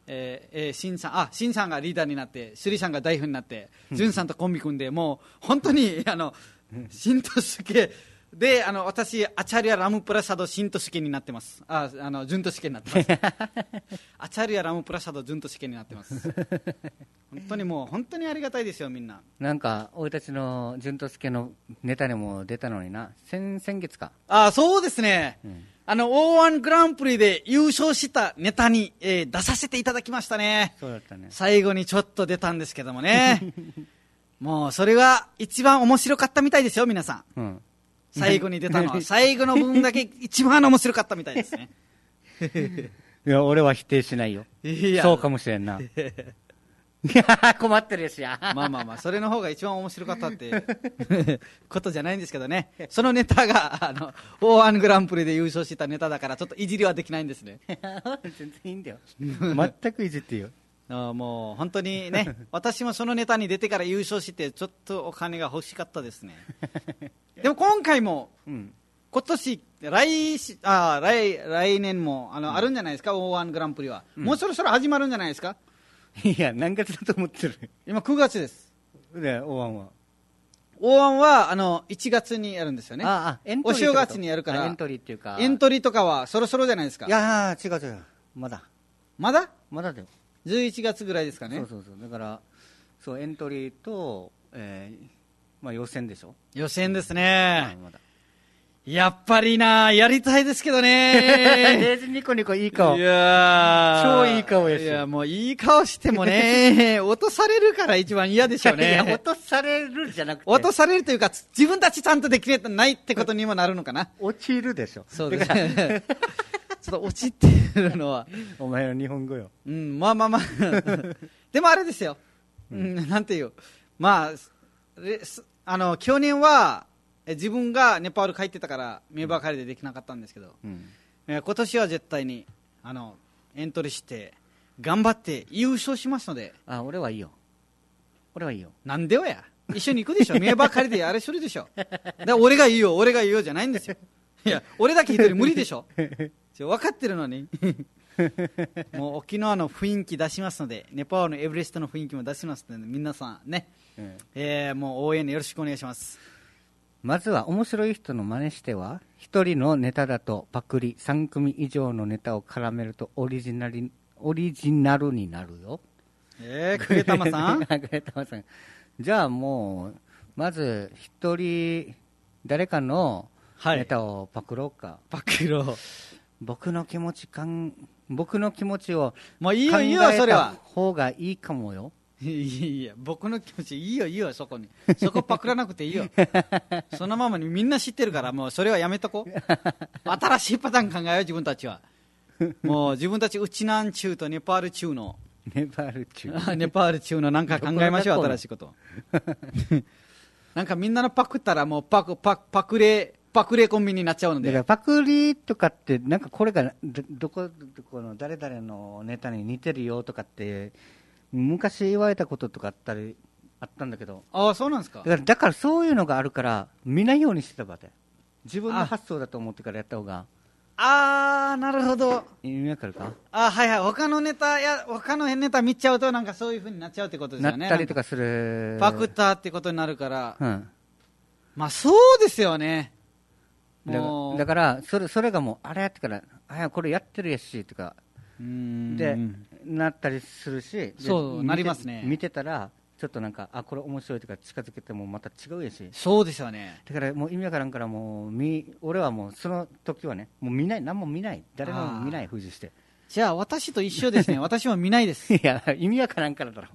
えーえー、シンさん、あ、シンさんがリーダーになって、シュリさんが代表になって、ジュンさんとコンビ組んで、もう本当に、あの、シントスケで、あの、私、アチャリア・ラムプラサド・シントスケになってます。あ、あの、ジュントスケになってます。アチャリア・ラムプラサド・ジュントスケになってます。本当にもう、本当にありがたいですよ、みんな。 なんか、俺たちのジュントスケのネタにも出たのにな。先、先月か。 あ、そうですね。うん、あの、オーワン グランプリで優勝したネタに、えー、出させていただきましたね。 そうだったね。 最後にちょっと出たんですけどもね。もう、それが一番面白かったみたいですよ、皆さん。うん、最後に出たのは、最後の部分だけ一番面白かったみたいですね。 いや、俺は否定しないよ。いやそうかもしれんな。いや、困ってるやしや。 まあまあまあ、それの方が一番面白かったってことじゃないんですけどね。そのネタが、あの、オーワン グランプリで優勝したネタだから、ちょっといじりはできないんですね。 全然いいんだよ。全くいじっていいよ。 あもう本当にね、私もそのネタに出てから優勝して、ちょっとお金が欲しかったですね。でも今回も、うん、今年来あ 来, 来年も あ, の、うん、あるんじゃないですか、オーワン グランプリは、うん、もうそろそろ始まるんじゃないですか。 いや、何月だと思ってる。 今くがつです。 で、オーワンはオーワンはあのいちがつにやるんですよね。 ああ、エントリーお正月にやるから。 エントリーっていうか、 エントリーとかはそろそろじゃないですか。 いやー、違う違う、まだまだまだだよ。 じゅういちがつぐらいですかね。 そうそうそう、だからそうエントリーと、えーまあ、予選でしょ。 予選ですね、まだやっぱりな、やりたいですけどね。 ニコニコいい顔。 いや超いい顔やし。 いや、もういい顔してもね、落とされるから一番嫌でしょうね。 いや、落とされるじゃなくて。 落とされるというか、自分たちちゃんとできれてないってことにもなるのかな。 落ちるでしょ。 そうですね。ちょっと落ちてるのは。 お前の日本語よ。 うん、まあまあまあ。でもあれですよ。うん、なんていう。まあ、あの、去年は、自分がネパール帰ってたからメンバー借りでできなかったんですけど、うん、えー、今年は絶対にあのエントリーして頑張って優勝しますので。 あ、俺はいいよ。俺はいいよ。 なんでよや。一緒に行くでしょ。メンバー借りであれするでしょ。だから俺がいいよ、俺がいいよじゃないんですよ。いや、俺だけ一人無理でしょ。分かってるのに。もう沖縄の雰囲気出しますので、ネパールのエベレストの雰囲気も出しますので、皆さんね、うん、えー、もう応援よろしくお願いします。 まずは面白い人の真似しては、一人のネタだとパクリ、三組以上のネタを絡めるとオリジナル、オリジナルになるよ。 えー、クエタマさんクエタマさん。じゃあもう、まず一人、誰かのネタをパクろうか。はい、 パクろう。 僕の気持ちかん、僕の気持ちをもういいよいいよ、それは。 方がいいかもよ。 いやいや、僕の気持ちいいよいいよ、そこにそこパクらなくていいよ。そのままにみんな知ってるから、もうそれはやめとこう。新しいパターン考えよう、自分たちは。もう自分たち、うちなんちゅうとネパール中のネパール中ネパール中のなんか考えましょう、新しいことなんかみんなのパクったらもうパクパクパクレパクレコンビになっちゃうので。だからパクリとかってなんかこれが ど, どこどこの誰々のネタに似てるよとかって昔言われたこととかあったりあったんだけど。 ああ、そうなんですか。 だから、だからそういうのがあるから見ないようにしてたばで、自分の発想だと思ってからやった方が。 ああ、なるほど。 意味わかるか。 あ、はいはい。他のネタや他のネタ見ちゃうとなんかそういう風になっちゃうってことですよね。 なったりとかする。 パクったってことになるから。うん。まあそうですよね。 もうだからそれそれがもうあれやってから、あ、これやってるやしとか。でなったりするし、 そうなりますね。 見てたらちょっとなんか、あ、これ面白いとか近づけてもまた違うやし。 そうですよね。 だからもう意味わからんから、もうみ俺はもうその時はね、もう見ない、何も見ない、誰も見ないふうにして。 じゃあ私と一緒ですね。私も見ないです。 いや、意味わからんからだろ。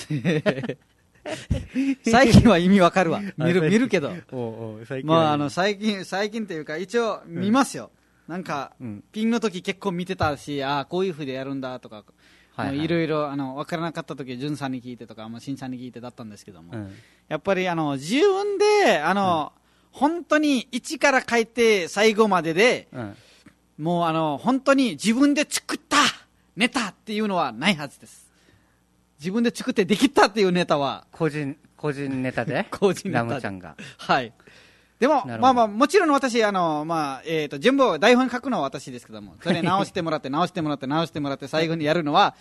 最近は意味わかるわ。見る見るけど。 おうおう、最近まああの最近最近というか一応見ますよ。うん、なんか、うん、ピンの時結構見てたし、ああこういう風でやるんだとか、はいはい、いろいろあの分からなかった時は潤さんに聞いてとか、もう新さんに聞いてだったんですけども、うん、やっぱりあの自分であの、うん、本当に一から書いて最後までで、うん、もうあの本当に自分で作ったネタっていうのはないはずです。自分で作ってできたっていうネタは個人個人ネタで個人ネタでラムちゃんが、 はい。でもまあまあもちろん私あのまあえっと全部台本書くのは私ですけども、それ直してもらって直してもらって直してもらって最後にやるのは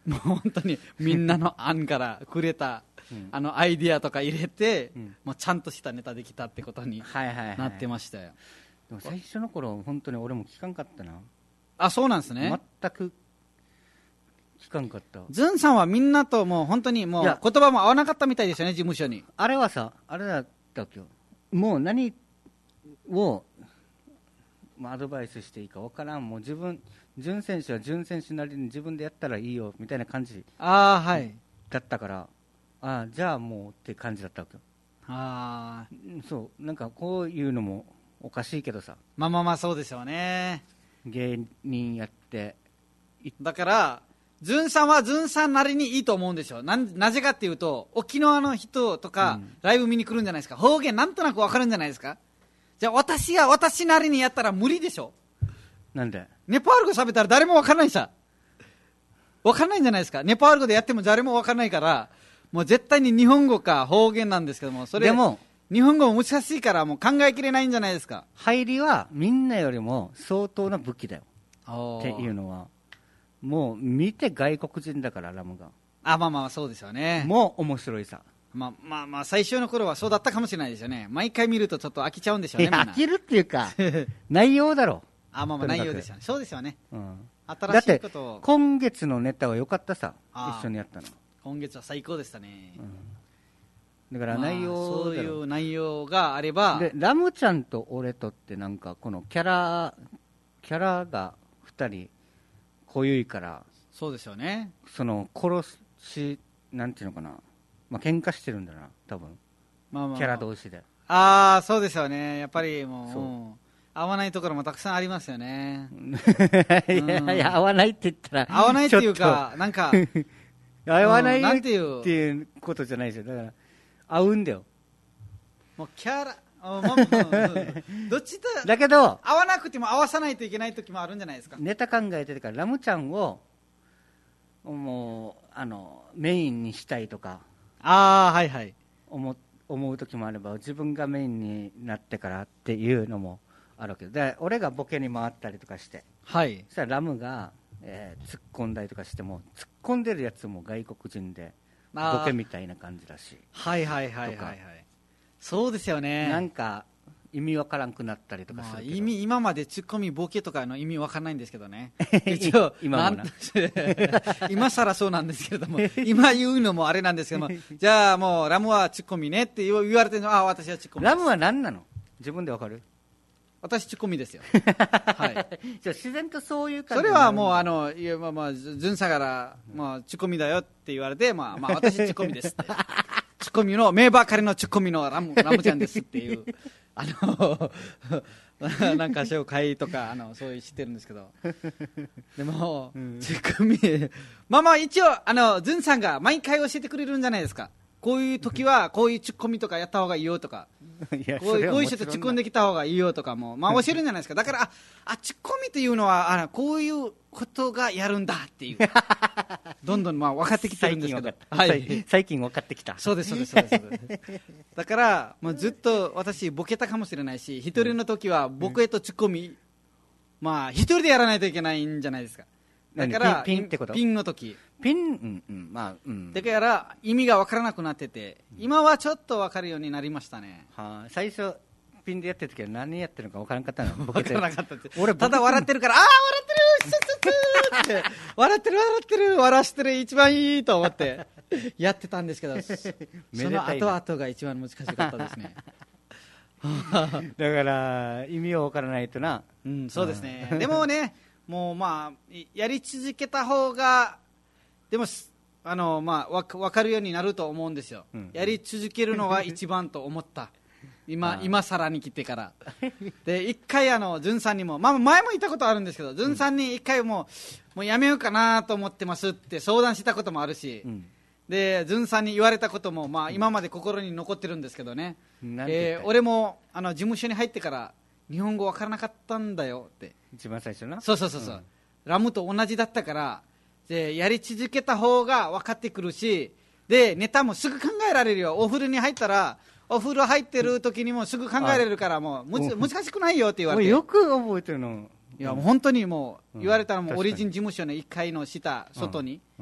もう本当にみんなの案からくれた、うん、あのアイディアとか入れて、うん、もうちゃんとしたネタできたってことになってましたよ。 でも最初の頃本当に俺も聞かんかったな。 あ、そうなんですね。 全く聞かんかった。 ズンさんはみんなともう本当にもう言葉も合わなかったみたいですよね、事務所に。 あれはさ、あれだったっけよ、もう何をアドバイスしていいか分からん、もう自分、準選手は準選手なりに自分でやったらいいよみたいな感じあ、はい、 だったから、あ、じゃあもうって感じだったわけよ。 あ、 そう、なんかこういうのもおかしいけどさ、 まあまあまあそうでしょうね。 芸人やってだからズンさんはズンさんなりにいいと思うんですよ。な, なぜかっていうと、沖縄の人とか、うん、ライブ見に来るんじゃないですか。方言なんとなく分かるんじゃないですか。じゃあ私が私なりにやったら無理でしょ。 なんでネパール語喋ったら誰も分からないさ。分からないんじゃないですか。ネパール語でやっても誰も分からないから、もう絶対に日本語か方言なんですけども、それでも日本語も難しいからもう考えきれないんじゃないですか。 入りはみんなよりも相当な武器だよっていうのは、もう見て外国人だから、ラムが。 あ、まあまあそうですよね。 もう面白いさ。 まあまあまあ最初の頃はそうだったかもしれないですよね。毎回見るとちょっと飽きちゃうんでしょうね。 飽きるっていうか内容だろ。 あ、まあまあ内容ですよね。そうですよね、うん、 新しいことを。だって今月のネタは良かったさ、一緒にやったの。 今月は最高でしたね、 うん、だから内容、まあ、 そういう内容があれば。 でラムちゃんと俺とってなんかこのキャラキャラがふたり濃ゆいから。 そうですよね。 その殺しなんていうのかな、まあ喧嘩してるんだな多分、まあまあ、キャラ同士で。 ああそうですよね。やっぱりもう合わないところもたくさんありますよねいやいや合わないって言ったら合わないっていうかなんか合わないっていうことじゃないですよ。だから合うんだよ。 もうキャラあ、まあまあ、どっちだだけど合わなくても合わさないといけない時もあるんじゃないですか。 ネタ考えてるからラムちゃんをもうあのメインにしたいとか、 あ、はいはい、 思, 思う時もあれば、自分がメインになってからっていうのもあるわけで、俺がボケに回ったりとかして、 はい、 そしたらラムが、えー、突っ込んだりとかしても、突っ込んでるやつも外国人でボケみたいな感じだし、 はいはいはいはいはい、そうですよね。 なんか意味わからんくなったりとかするけど、 まあ、意味今までツッコミボケとかの意味わかんないんですけどね一応今もな今更そうなんですけれども今言うのもあれなんですけどもじゃあもうラムはツッコミねって言われてるのは、あ、私はツッコミです。 ラムは何なの自分でわかる？ 私ツッコミですよはい、 じゃあ自然とそういう感じ。 それはもうあのいやまあまあズンさから、まあ、ツッコミだよって言われて、まあまあ私ツッコミですってツッコミの名ばかりのツッコミのラムラムちゃんですっていうあのなんか紹介とかあのそういう知ってるんですけどでも、うん、ツッコミまあまあ一応あのズンさんが毎回教えてくれるんじゃないですか。こういう時はこういうツッコミとかやった方がいいよとかいやこういうこういう人と突っ込んできた方がいいよとかも、まあ、教えるんじゃないですか。だからああツッコミというのはあこういうことがやるんだっていうどんどんまあ分かってきてるんですけど、 はい、最近分かってきた。 そうですそうですそうですだからもうずっと私ボケたかもしれないし、一人の時はボケとツッコミ、まあ一人でやらないといけないんじゃないですか。だからピン、ピンってこと？ ピンの時ピン、うんうんまあうん、 だから意味が分からなくなってて、今はちょっと分かるようになりましたね。 はあ、最初ピンでやってる時は何やってるのか分からなかったの。 分からなかったって。 俺ただ笑ってるから、ああ笑ってるって笑ってる笑ってる笑してる一番いいと思ってやってたんですけどその後々が一番難しかったですねだから意味を分からないとな、 うん、そうですね、うん、でもねもうまあやり続けた方がでもあの、まあ、分かるようになると思うんですよ、うん、やり続けるのが一番と思った今, 今更に来てからで一回あのズンさんにも、まあ、前も言ったことあるんですけど、ズンさんに一回もう、もうやめようかなと思ってますって相談したこともあるし、うん、でズンさんに言われたことも、まあ、今まで心に残ってるんですけどね、えー、俺もあの事務所に入ってから日本語分からなかったんだよって一番最初な。 そうそうそうそう、うん、ラムと同じだったからでやり続けた方が分かってくるし、でネタもすぐ考えられるよ。お風呂に入ったらお風呂入ってる時にもすぐ考えられるからもうむず難しくないよって言われて、 よく覚えてるの。 いやもう本当にもう言われたらもうオリジン事務所のいっかいの下外に、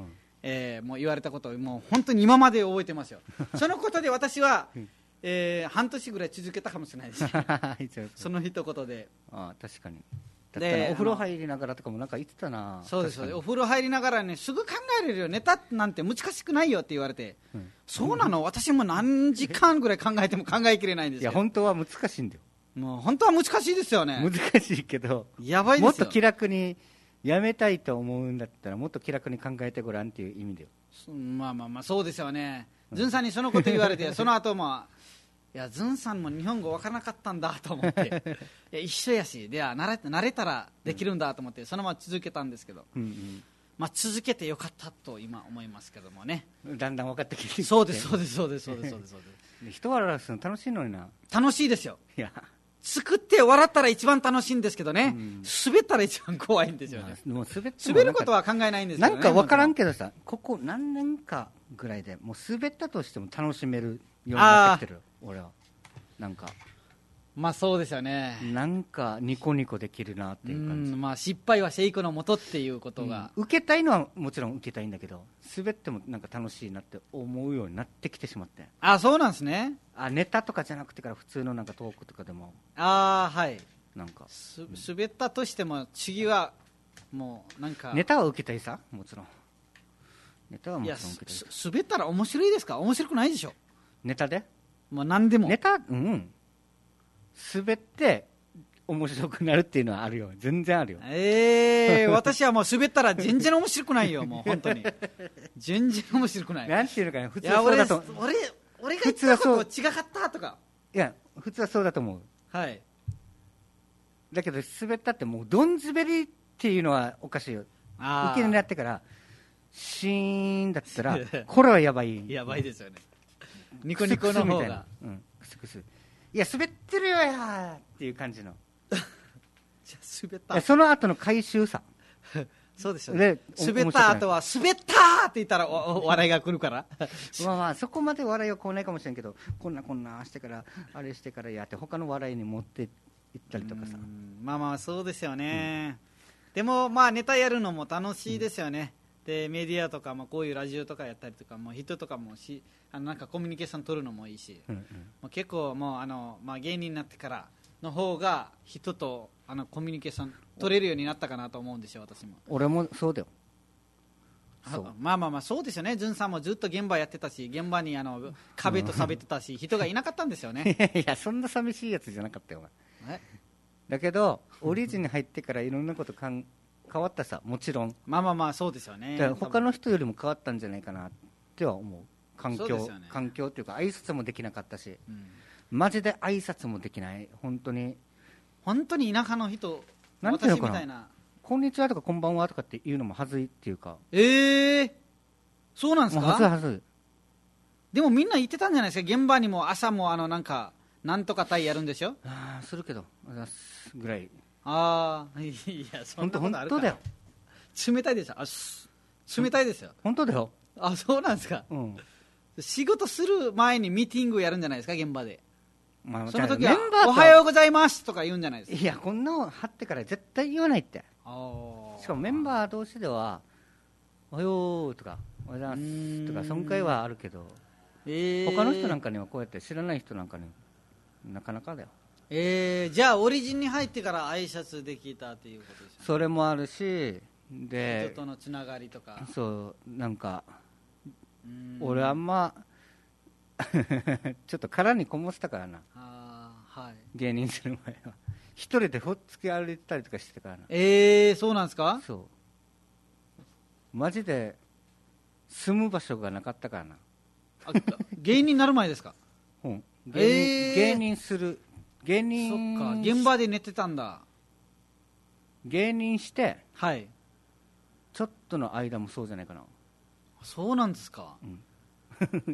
えー、もう言われたことをもう本当に今まで覚えてますよそのことで私は、えー、半年ぐらい続けたかもしれないですその一言で。 あ確かにだったらお風呂入りながらとかもなんか言ってたな。 そうですお風呂入りながらねすぐ考えれるよネタなんて難しくないよって言われて、うん、そうなの、うん、私も何時間ぐらい考えても考えきれないんですけど。 いや本当は難しいんだよ。 もう本当は難しいですよね。 難しいけどやばいですよ。 もっと気楽にやめたいと思うんだったらもっと気楽に考えてごらんっていう意味だよ。 まあまあまあそうですよね。ズンさんにそのこと言われてその後もいやズンさんも日本語わからなかったんだと思っていや一緒やしでは慣れ、慣れたらできるんだと思ってそのまま続けたんですけど、うんうんまあ、続けてよかったと今思いますけどもね。 だんだん分かってきてそうですそうですそうですそうですそうですそうです人笑わすの楽しいのにな。 楽しいですよ。 いや作って笑ったら一番楽しいんですけどね、うん、滑ったら一番怖いんですよね。 もう 滑, って滑ることは考えないんですけどね。 なんか分からんけどさここ何年かぐらいでもう滑ったとしても楽しめるようになってきてる俺は。なんかまあそうですよね。 なんかニコニコできるなっていう感じ。 うん、まあ、失敗は成功のもとっていうことが、 うん、受けたいのはもちろん受けたいんだけど滑ってもなんか楽しいなって思うようになってきてしまって。 あそうなんですね。 あネタとかじゃなくてから普通のなんかトークとかでもあはいなんかす滑ったとしても次はもうなんかネタは受けたいさもちろんネタはもちろん受けたいさ。 滑ったら面白いですか。面白くないでしょネタで。 まあ、何でもネタうん滑って面白くなるっていうのはあるよ。全然あるよ。 えー、私はもう滑ったら全然面白くないよもう本当に全然面白くない。 なんていうのかな普通はそうだと俺俺が言ったこと違かったとか。 いや普通はそうだと思う。 はいだけど滑ったってもうどん滑りっていうのはおかしいよ。受けになってからシーンだったらこれはやばいやばいですよね。ニコニコの方がうん、クスクスいや滑ってるよやっていう感じのじゃ滑ったその後の回収さそうですよね。滑った後は滑ったって言ったらおお笑いが来るからまあまあそこまで笑いは来ないかもしれんけどこんなこんなしてからあれしてからやって他の笑いに持っていったりとかさ。 まあまあそうですよね、うん、でもまあネタやるのも楽しいですよね、うん、でメディアとか、まあ、こういうラジオとかやったりとかもう人とかもしあのなんかコミュニケーション取るのもいいし、うんうん、もう結構もうあの、まあ、芸人になってからの方が人とあのコミュニケーション取れるようになったかなと思うんですよ私も。 俺もそうだよ。 そうまあまあまあそうですよね。ズンさんもずっと現場やってたし現場にあの壁と喋ってたし人がいなかったんですよねいやそんな寂しいやつじゃなかったよえだけどオリジンに入ってからいろんなことかん変わったさもちろん。 まあまあまあそうですよね。 だから他の人よりも変わったんじゃないかなっては思う。環境、ね、環境っていうか挨拶もできなかったし、うん、マジで挨拶もできない本当に本当に田舎の人なんていうのかな私みたいなこんにちはとかこんばんはとかっていうのもはずいっていうか。 えー、そうなんですか。 はずはず。 でもみんな言ってたんじゃないですか。現場にも朝もあのなんかなんとか隊やるんでしょ。 ああするけどぐらい。 ああいやそんなことあるか。本当だよ。冷たいでしょ。あ冷たいですよ。 本当だよ。 あそうなんですか、うん、仕事する前にミーティングやるんじゃないですか現場で、まあ、その時はおはようございますとか言うんじゃないですか。 いやこんなの貼ってから絶対言わないって。あしかもメンバー同士ではおはようとかおはようございますとかそんくらいはあるけど、えー、他の人なんかにはこうやって知らない人なんかになかなかだよ。 えー、じゃあオリジンに入ってから挨拶できたっていうことですか。 それもあるしで人とのつながりとかそうなんか俺あんまちょっと殻にこもってたからなあ、はい、芸人する前は一人でほっつき歩いてたりとかしてたからな。 えー、そうなんですか。 そうマジで住む場所がなかったからなあ芸人になる前ですか、 うん、芸人、えー、芸人する芸人そっか現場で寝てたんだ。 芸人してはいちょっとの間もそうじゃないかな。 そうなんですか、うん、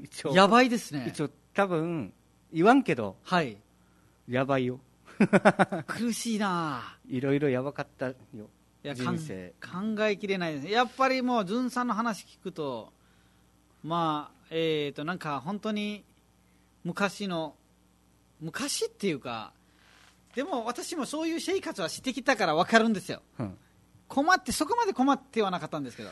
一応やばいですね。 一応多分言わんけどはいやばいよ苦しいないろいろやばかったよいや人生考えきれないです。やっぱりもうズンさんの話聞くとまあえーとなんか本当に昔の昔っていうかでも私もそういう生活はしてきたから分かるんですよ、うん、困ってそこまで困ってはなかったんですけど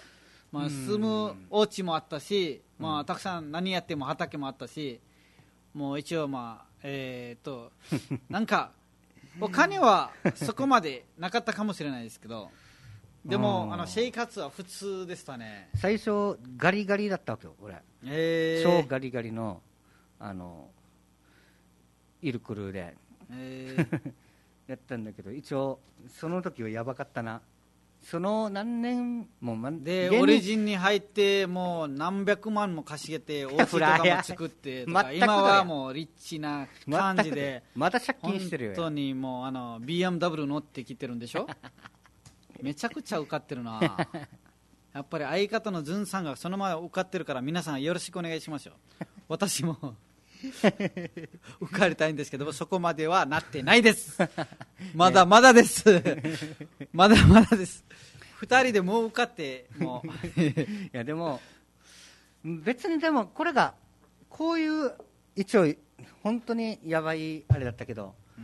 まあ、住むお家もあったし、まあ、たくさん何やっても畑もあったし、もう一応まあえー、っとなんかお金はそこまでなかったかもしれないですけど、でもあの生活は普通でしたね。 最初ガリガリだったわけよ俺、 えー、 超ガリガリのあのイルクルで、えー、やったんだけど、一応その時はやばかったな。その何年もでオリジンに入ってもう何百万も稼げてお家とかも作ってとか今はもうリッチな感じでまた借金してるよ。 本当にもうあの ビーエムダブリュー 乗ってきてるんでしょめちゃくちゃ受かってるなやっぱり相方のズンさんがそのまま受かってるから皆さんよろしくお願いしましょう。私も受かりたいんですけどそこまではなってないですまだまだですまだまだです。二人でもう受かってもういやでも別にでもこれがこういう一応本当にやばいあれだったけど、うん、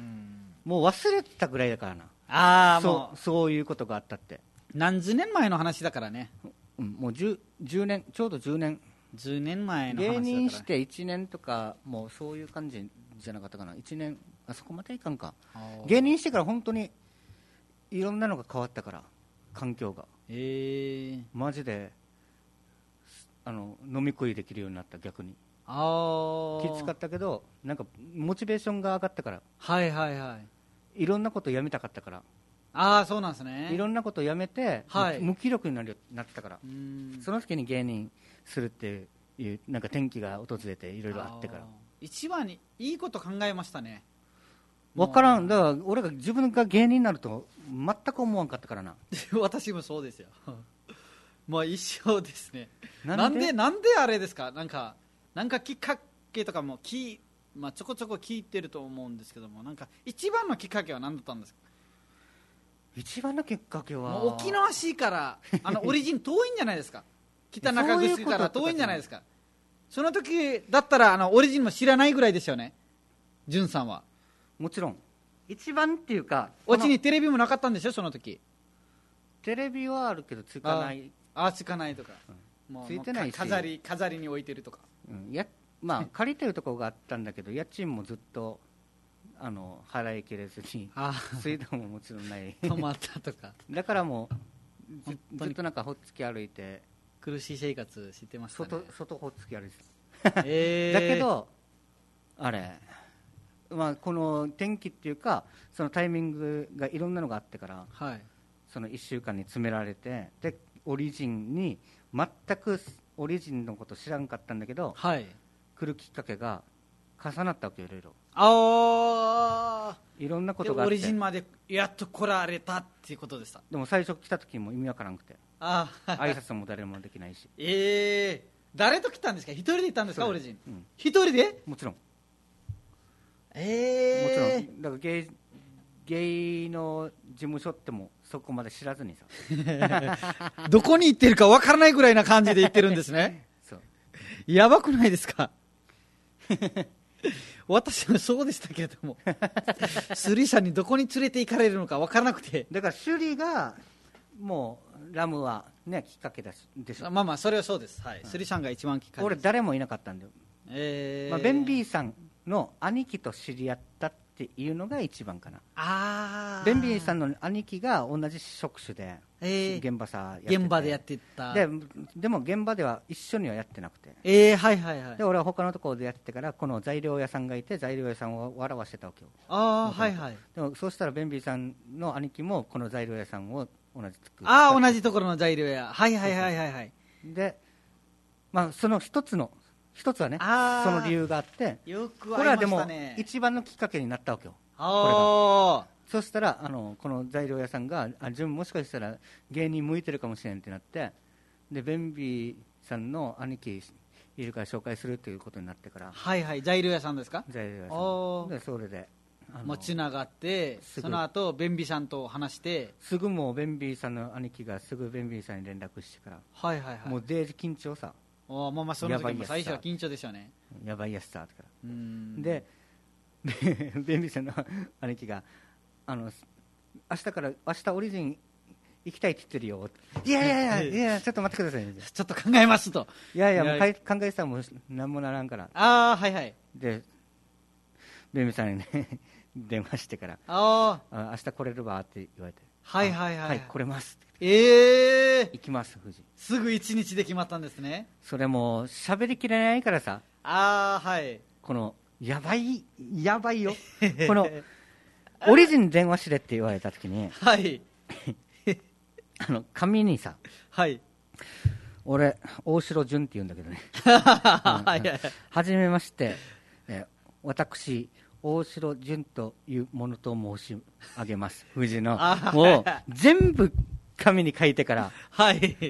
もう忘れてたぐらいだからな。 ああもうそういうことがあったって何十年前の話だからね、 うん、もう 10, 10年ちょうどじゅうねんじゅうねんまえの話だから、 芸人していちねんとかもうそういう感じじゃなかったかな。いちねんあそこまでいかんか。芸人してから本当にいろんなのが変わったから環境が、えー、マジであの飲み食いできるようになった。逆にあきつかったけどなんかモチベーションが上がったから、 はいはいはい、 いろんなことをやめたかったから。 ああそうなんですね。 いろんなことをやめて、はい、無気力になるようになってたから、うん、その時に芸人するっていうなんか転機が訪れていろいろあってから一番にいいこと考えましたね。 分からん。だから俺が自分が芸人になると全く思わんかったからな私もそうですよまあ一緒ですね。なんでなんであれですか。なんかなんかきっかけとかもき、まあ、ちょこちょこ聞いてると思うんですけども、なんか一番のきっかけは何だったんですか。 一番のきっかけはもう沖縄市からあのオリジン遠いんじゃないですか北中城から遠いんじゃないですか。その時だったらあのオリジンも知らないぐらいですよね、ジュンさんは。 もちろん一番っていうかお家にテレビもなかったんでしょその時。 テレビはあるけどつかない。 ああつかないとか、 うん、もうついてないし飾り飾りに置いてるとか、 うん、やまあ借りてるところがあったんだけど家賃もずっとあの払いきれずに水道ももちろんない止まったとかだからもう ず, ずっとなんかほっつき歩いて苦しい生活してましたね。 外, 外ほっつき歩いてえー、だけどあれ、まあ、この天気っていうかそのタイミングがいろんなのがあってから、はい、そのいっしゅうかんに詰められてでオリジンに全くオリジンのこと知らんかったんだけど、はい、来るきっかけが重なったわけよ。いろいろあいろんなことがあってオリジンまでやっと来られたっていうことでした。 でも最初来た時も意味わからなくてあ挨拶も誰もできないしええー、誰と来たんですか。一人で行ったんですかオリジン、うん、一人で。 もちろんええー、 もちろんだから芸芸の事務所ってもそこまで知らずにさどこに行ってるかわからないぐらいな感じで行ってるんですねそうやばくないですか私もそうでしたけれどもスリさんにどこに連れて行かれるのか分からなくて。 だから首里がもうラムはねきっかけだしでしょ。 まあまあそれはそうです、はい、スリさんが一番きっかけです。 俺誰もいなかったんだよ、えーまあ、ベンビーさんの兄貴と知り合ったっていうのが一番かな。あベンビーさんの兄貴が同じ職種で、えー、現場さやってて現場でやってたででも現場では一緒にはやってなくて、 えー、はいはいはい。 で俺は他のところでやってからこの材料屋さんがいて材料屋さんを笑わしてたわけよ。 ああはいはい。 でもそうしたらベンビーさんの兄貴もこの材料屋さんを同じ作る。 ああ同じところの材料屋はいはいはいはいはいでまあその一つの一つはねその理由があってよくこれはでも一番のきっかけになったわけよ。 ああそしたらあのこの材料屋さんがあ自分もしかしたら芸人向いてるかもしれんってなってでベンビーさんの兄貴いるから紹介するということになってからはいはい材料屋さんですか。 材料屋さんでそれでもうつながってその後ベンビーさんと話してすぐもうベンビーさんの兄貴がすぐベンビーさんに連絡してからはいはいはいもうデージ緊張さおまあまあその時も最初は緊張でしょうね。 やばいやつさとかでベンビーさんの兄貴があの明日から明日オリジン行きたいって言ってるよ。いやいやいやいや、ちょっと待ってください、ね、 ちょっと考えますと。 いやいや、もう考えてたらもう何もならんから。 ああ、はいはい。 で、ベミさんにね電話してから、 ああ、明日来れるわって言われて、 はいはいはい、 はい、来れますって。 ええー、 行きます、富士。 すぐ一日で決まったんですね。 それも喋りきれないからさ。 ああ、はい。 このやばいやばいよこのオリジン電話してって言われた時に、 はいあの紙にさ、 はい、 俺大城淳って言うんだけどねはじめまして、え私大城淳というものと申し上げます富士のもう全部紙に書いてから、はい、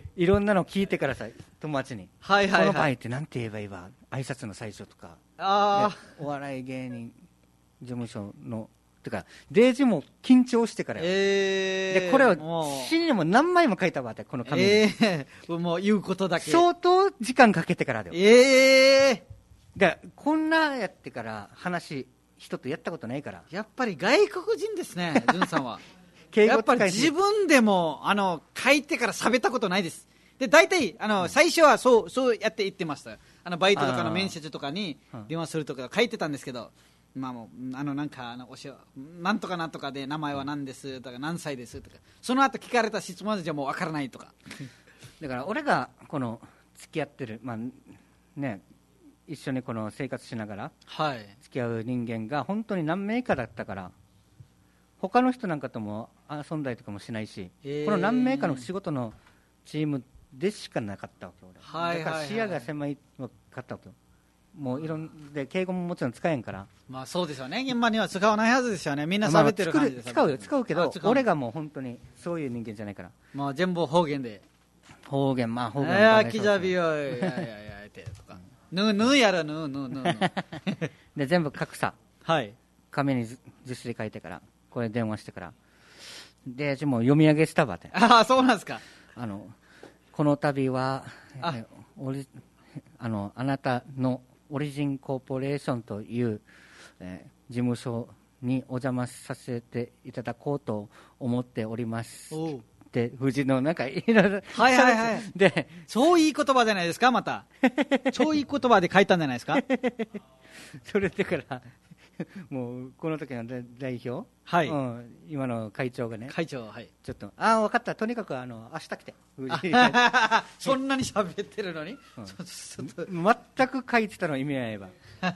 いろんなの聞いてからさ、友達に、はいはいはい、この場合って何て言えばいいわ、挨拶の最初とか、あお笑い芸人事務所のとかデイジも緊張してから、えー、でこれを死にも何枚も書いたわって、この紙に、 えー、もう言うことだけ相当時間かけてからだよ、 えー、だこんなやってから話人とやったことないから。 やっぱり外国人ですねジュンさんはやっぱり自分でもあの書いてから喋ったことないです。で大体あの、うん、最初はそうそうやって言ってました。あのバイトとかの面接とかに電話するとか書いてたんですけど、まあもうあのなんかあのおしなんとかなんとかで名前は何ですとか何歳ですとか、その後聞かれた質問じゃもう分からないとかだから俺がこの付き合ってる、まあね、一緒にこの生活しながら付き合う人間が本当に何名かだったから、他の人なんかとも遊んだりとかもしないし、えー、この何名かの仕事のチームでしかなかったわけ俺、はいはいはい、だから視野が狭いかったわけよ。もういろんで敬語ももちろん使えんから。 まあそうですよね、現場には使わないはずですよね、みんな喋ってる感じで、 まあ、使うよ使うけど、俺がもう本当にそういう人間じゃないから、 まあ全部方言で方言、まあ方言、 いやきじゃびよいやいやいやってとかぬぬやらぬぬぬで全部書くさ、 はい、 紙にずっしり書いてから、これ電話してから、でもう読み上げしたわって。 ああそうなんですか。 あのこの度はあえオリあのあなたのオリジンコーポレーションという、えー、事務所にお邪魔させていただこうと思っておりますで、富士のなんかいろいろ、 はいはいはい、で超いい言葉じゃないですか、また超いい言葉で書いたんじゃないですかそれだからもうこの時の代表、 はい、 うん、今の会長がね、 会長、はい、 ちょっとああ分かった、とにかくあの明日来てそんなに喋ってるのに、 うん、ちょっと全く書いてたの意味合えば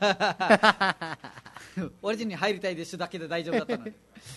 オリジンに入りたいですだけで大丈夫だったのに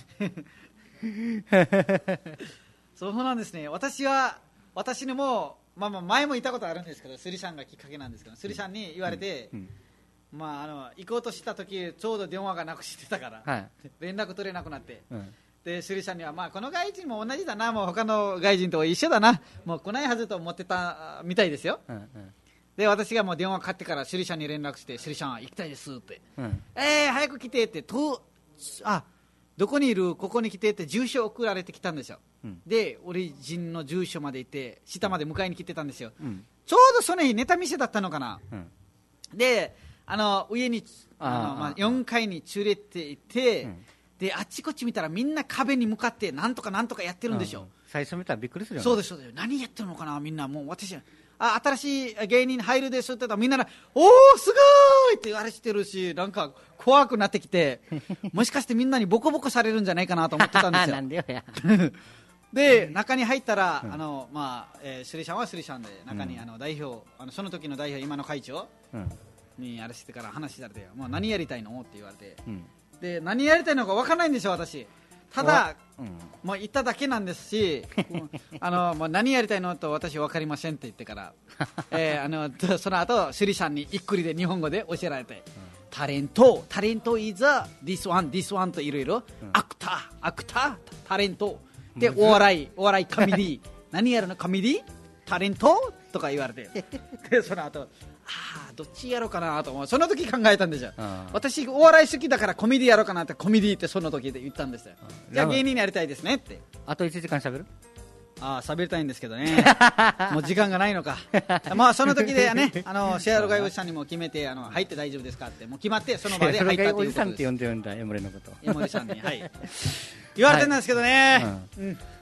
そうなんですね。私は私にも、まあ、まあ前も言ったことあるんですけど、スリシャンがきっかけなんですけど、スリシャンに言われて、うんうんまあ、あの行こうとした時ちょうど電話がなくしてたから、はい、連絡取れなくなって、うん、でシュリさんには、まあ、この外人も同じだな、もう他の外人と一緒だな、もう来ないはずと思ってたみたいですよ、うんうん、で私がもう電話かかってからシュリさんに連絡して、シュリさん行きたいですって、うん、えー、早く来てってとあどこにいる、ここに来てって住所送られてきたんですよ、うん、でオリジンの住所まで行って下まで迎えに来てたんですよ、うん、ちょうどその日ネタ見せだったのかな、うん、であの上にあのまあ、よんかいに連れていて、うん、であっちこっち見たらみんな壁に向かってなんとかなんとかやってるんでしょ、うん、 最初見たらびっくりするよね。 そうですそうです、何やってるのかなみんな、もう私あ新しい芸人入るですって言ったらみんなおーすごいって言われてるし、なんか怖くなってきてもしかしてみんなにボコボコされるんじゃないかなと思ってたんですよなんでよやで中に入ったら、うん、あのまあえー、スリシャンはスリシャンで中に、うん、あの代表あのその時の代表今の会長、うんにやらせてから話されて、もう何やりたいのって言われて、うん、で何やりたいのか分からないんでしょ私、ただ、うん、もう言っただけなんですしあのもう何やりたいのと私分かりませんって言ってから、えー、あのその後シュリさんにいっくりで日本語で教えられて、うん、タレントタレント is a this one this one といろいろアクターアクタータレントでお笑いお笑いカミディ何やるのカミディタレントとか言われてでその後ああどっちやろうかなと思う、その時考えたんですよ、私お笑い好きだからコメディやろうかなって、コメディってその時で言ったんですよ、じゃあ芸人になりたいですねって。 あといちじかんしゃべる、 ああ喋りたいんですけどねもう時間がないのかまあその時でね、あのシェアロガイおじさんにも決めて、あの入って大丈夫ですかってもう決まって、その場で入ったということです。シェアロガイおじさんって呼んでるんだ、エモレのことエモレさんに、はい、言われてるんですけどね、うんうん、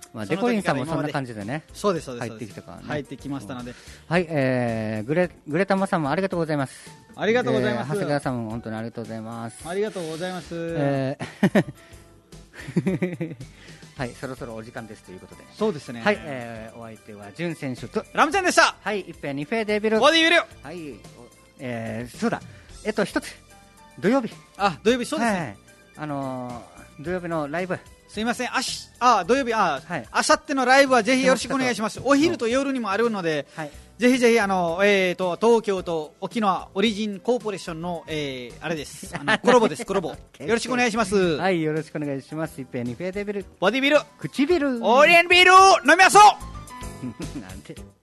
まあ、デコリンさんもそんな感じでね、 そうですそうです、 入ってきたからね、 入ってきましたので、 はい、えー、グレグレタマさんもありがとうございます。 ありがとうございます。 長谷川さんも本当にありがとうございます。 ありがとうございます。 えーはい、そろそろお時間ですということで、 そうですね。 はい、えー、お相手はジュン選手とラムちゃんでした。 はい、一平二平デビルボディビル。 はい、えー、そうだ、えっと一つ土曜日、 あ、土曜日そうですね。はい、 あのー、土曜日のライブ。 すいません、あし、あ、土曜日、あ、はい、あさってのライブはぜひよろしくお願いします。お昼と夜にもあるので、はい、ぜひぜひあの、えー、と東京と沖縄オリジンコーポレーションの、えー、あれです、あのコラボです、コラボよろしくお願いします。 はい、よろしくお願いします。一平二平デビルボディビル唇オーリエンビール飲みましょうなんて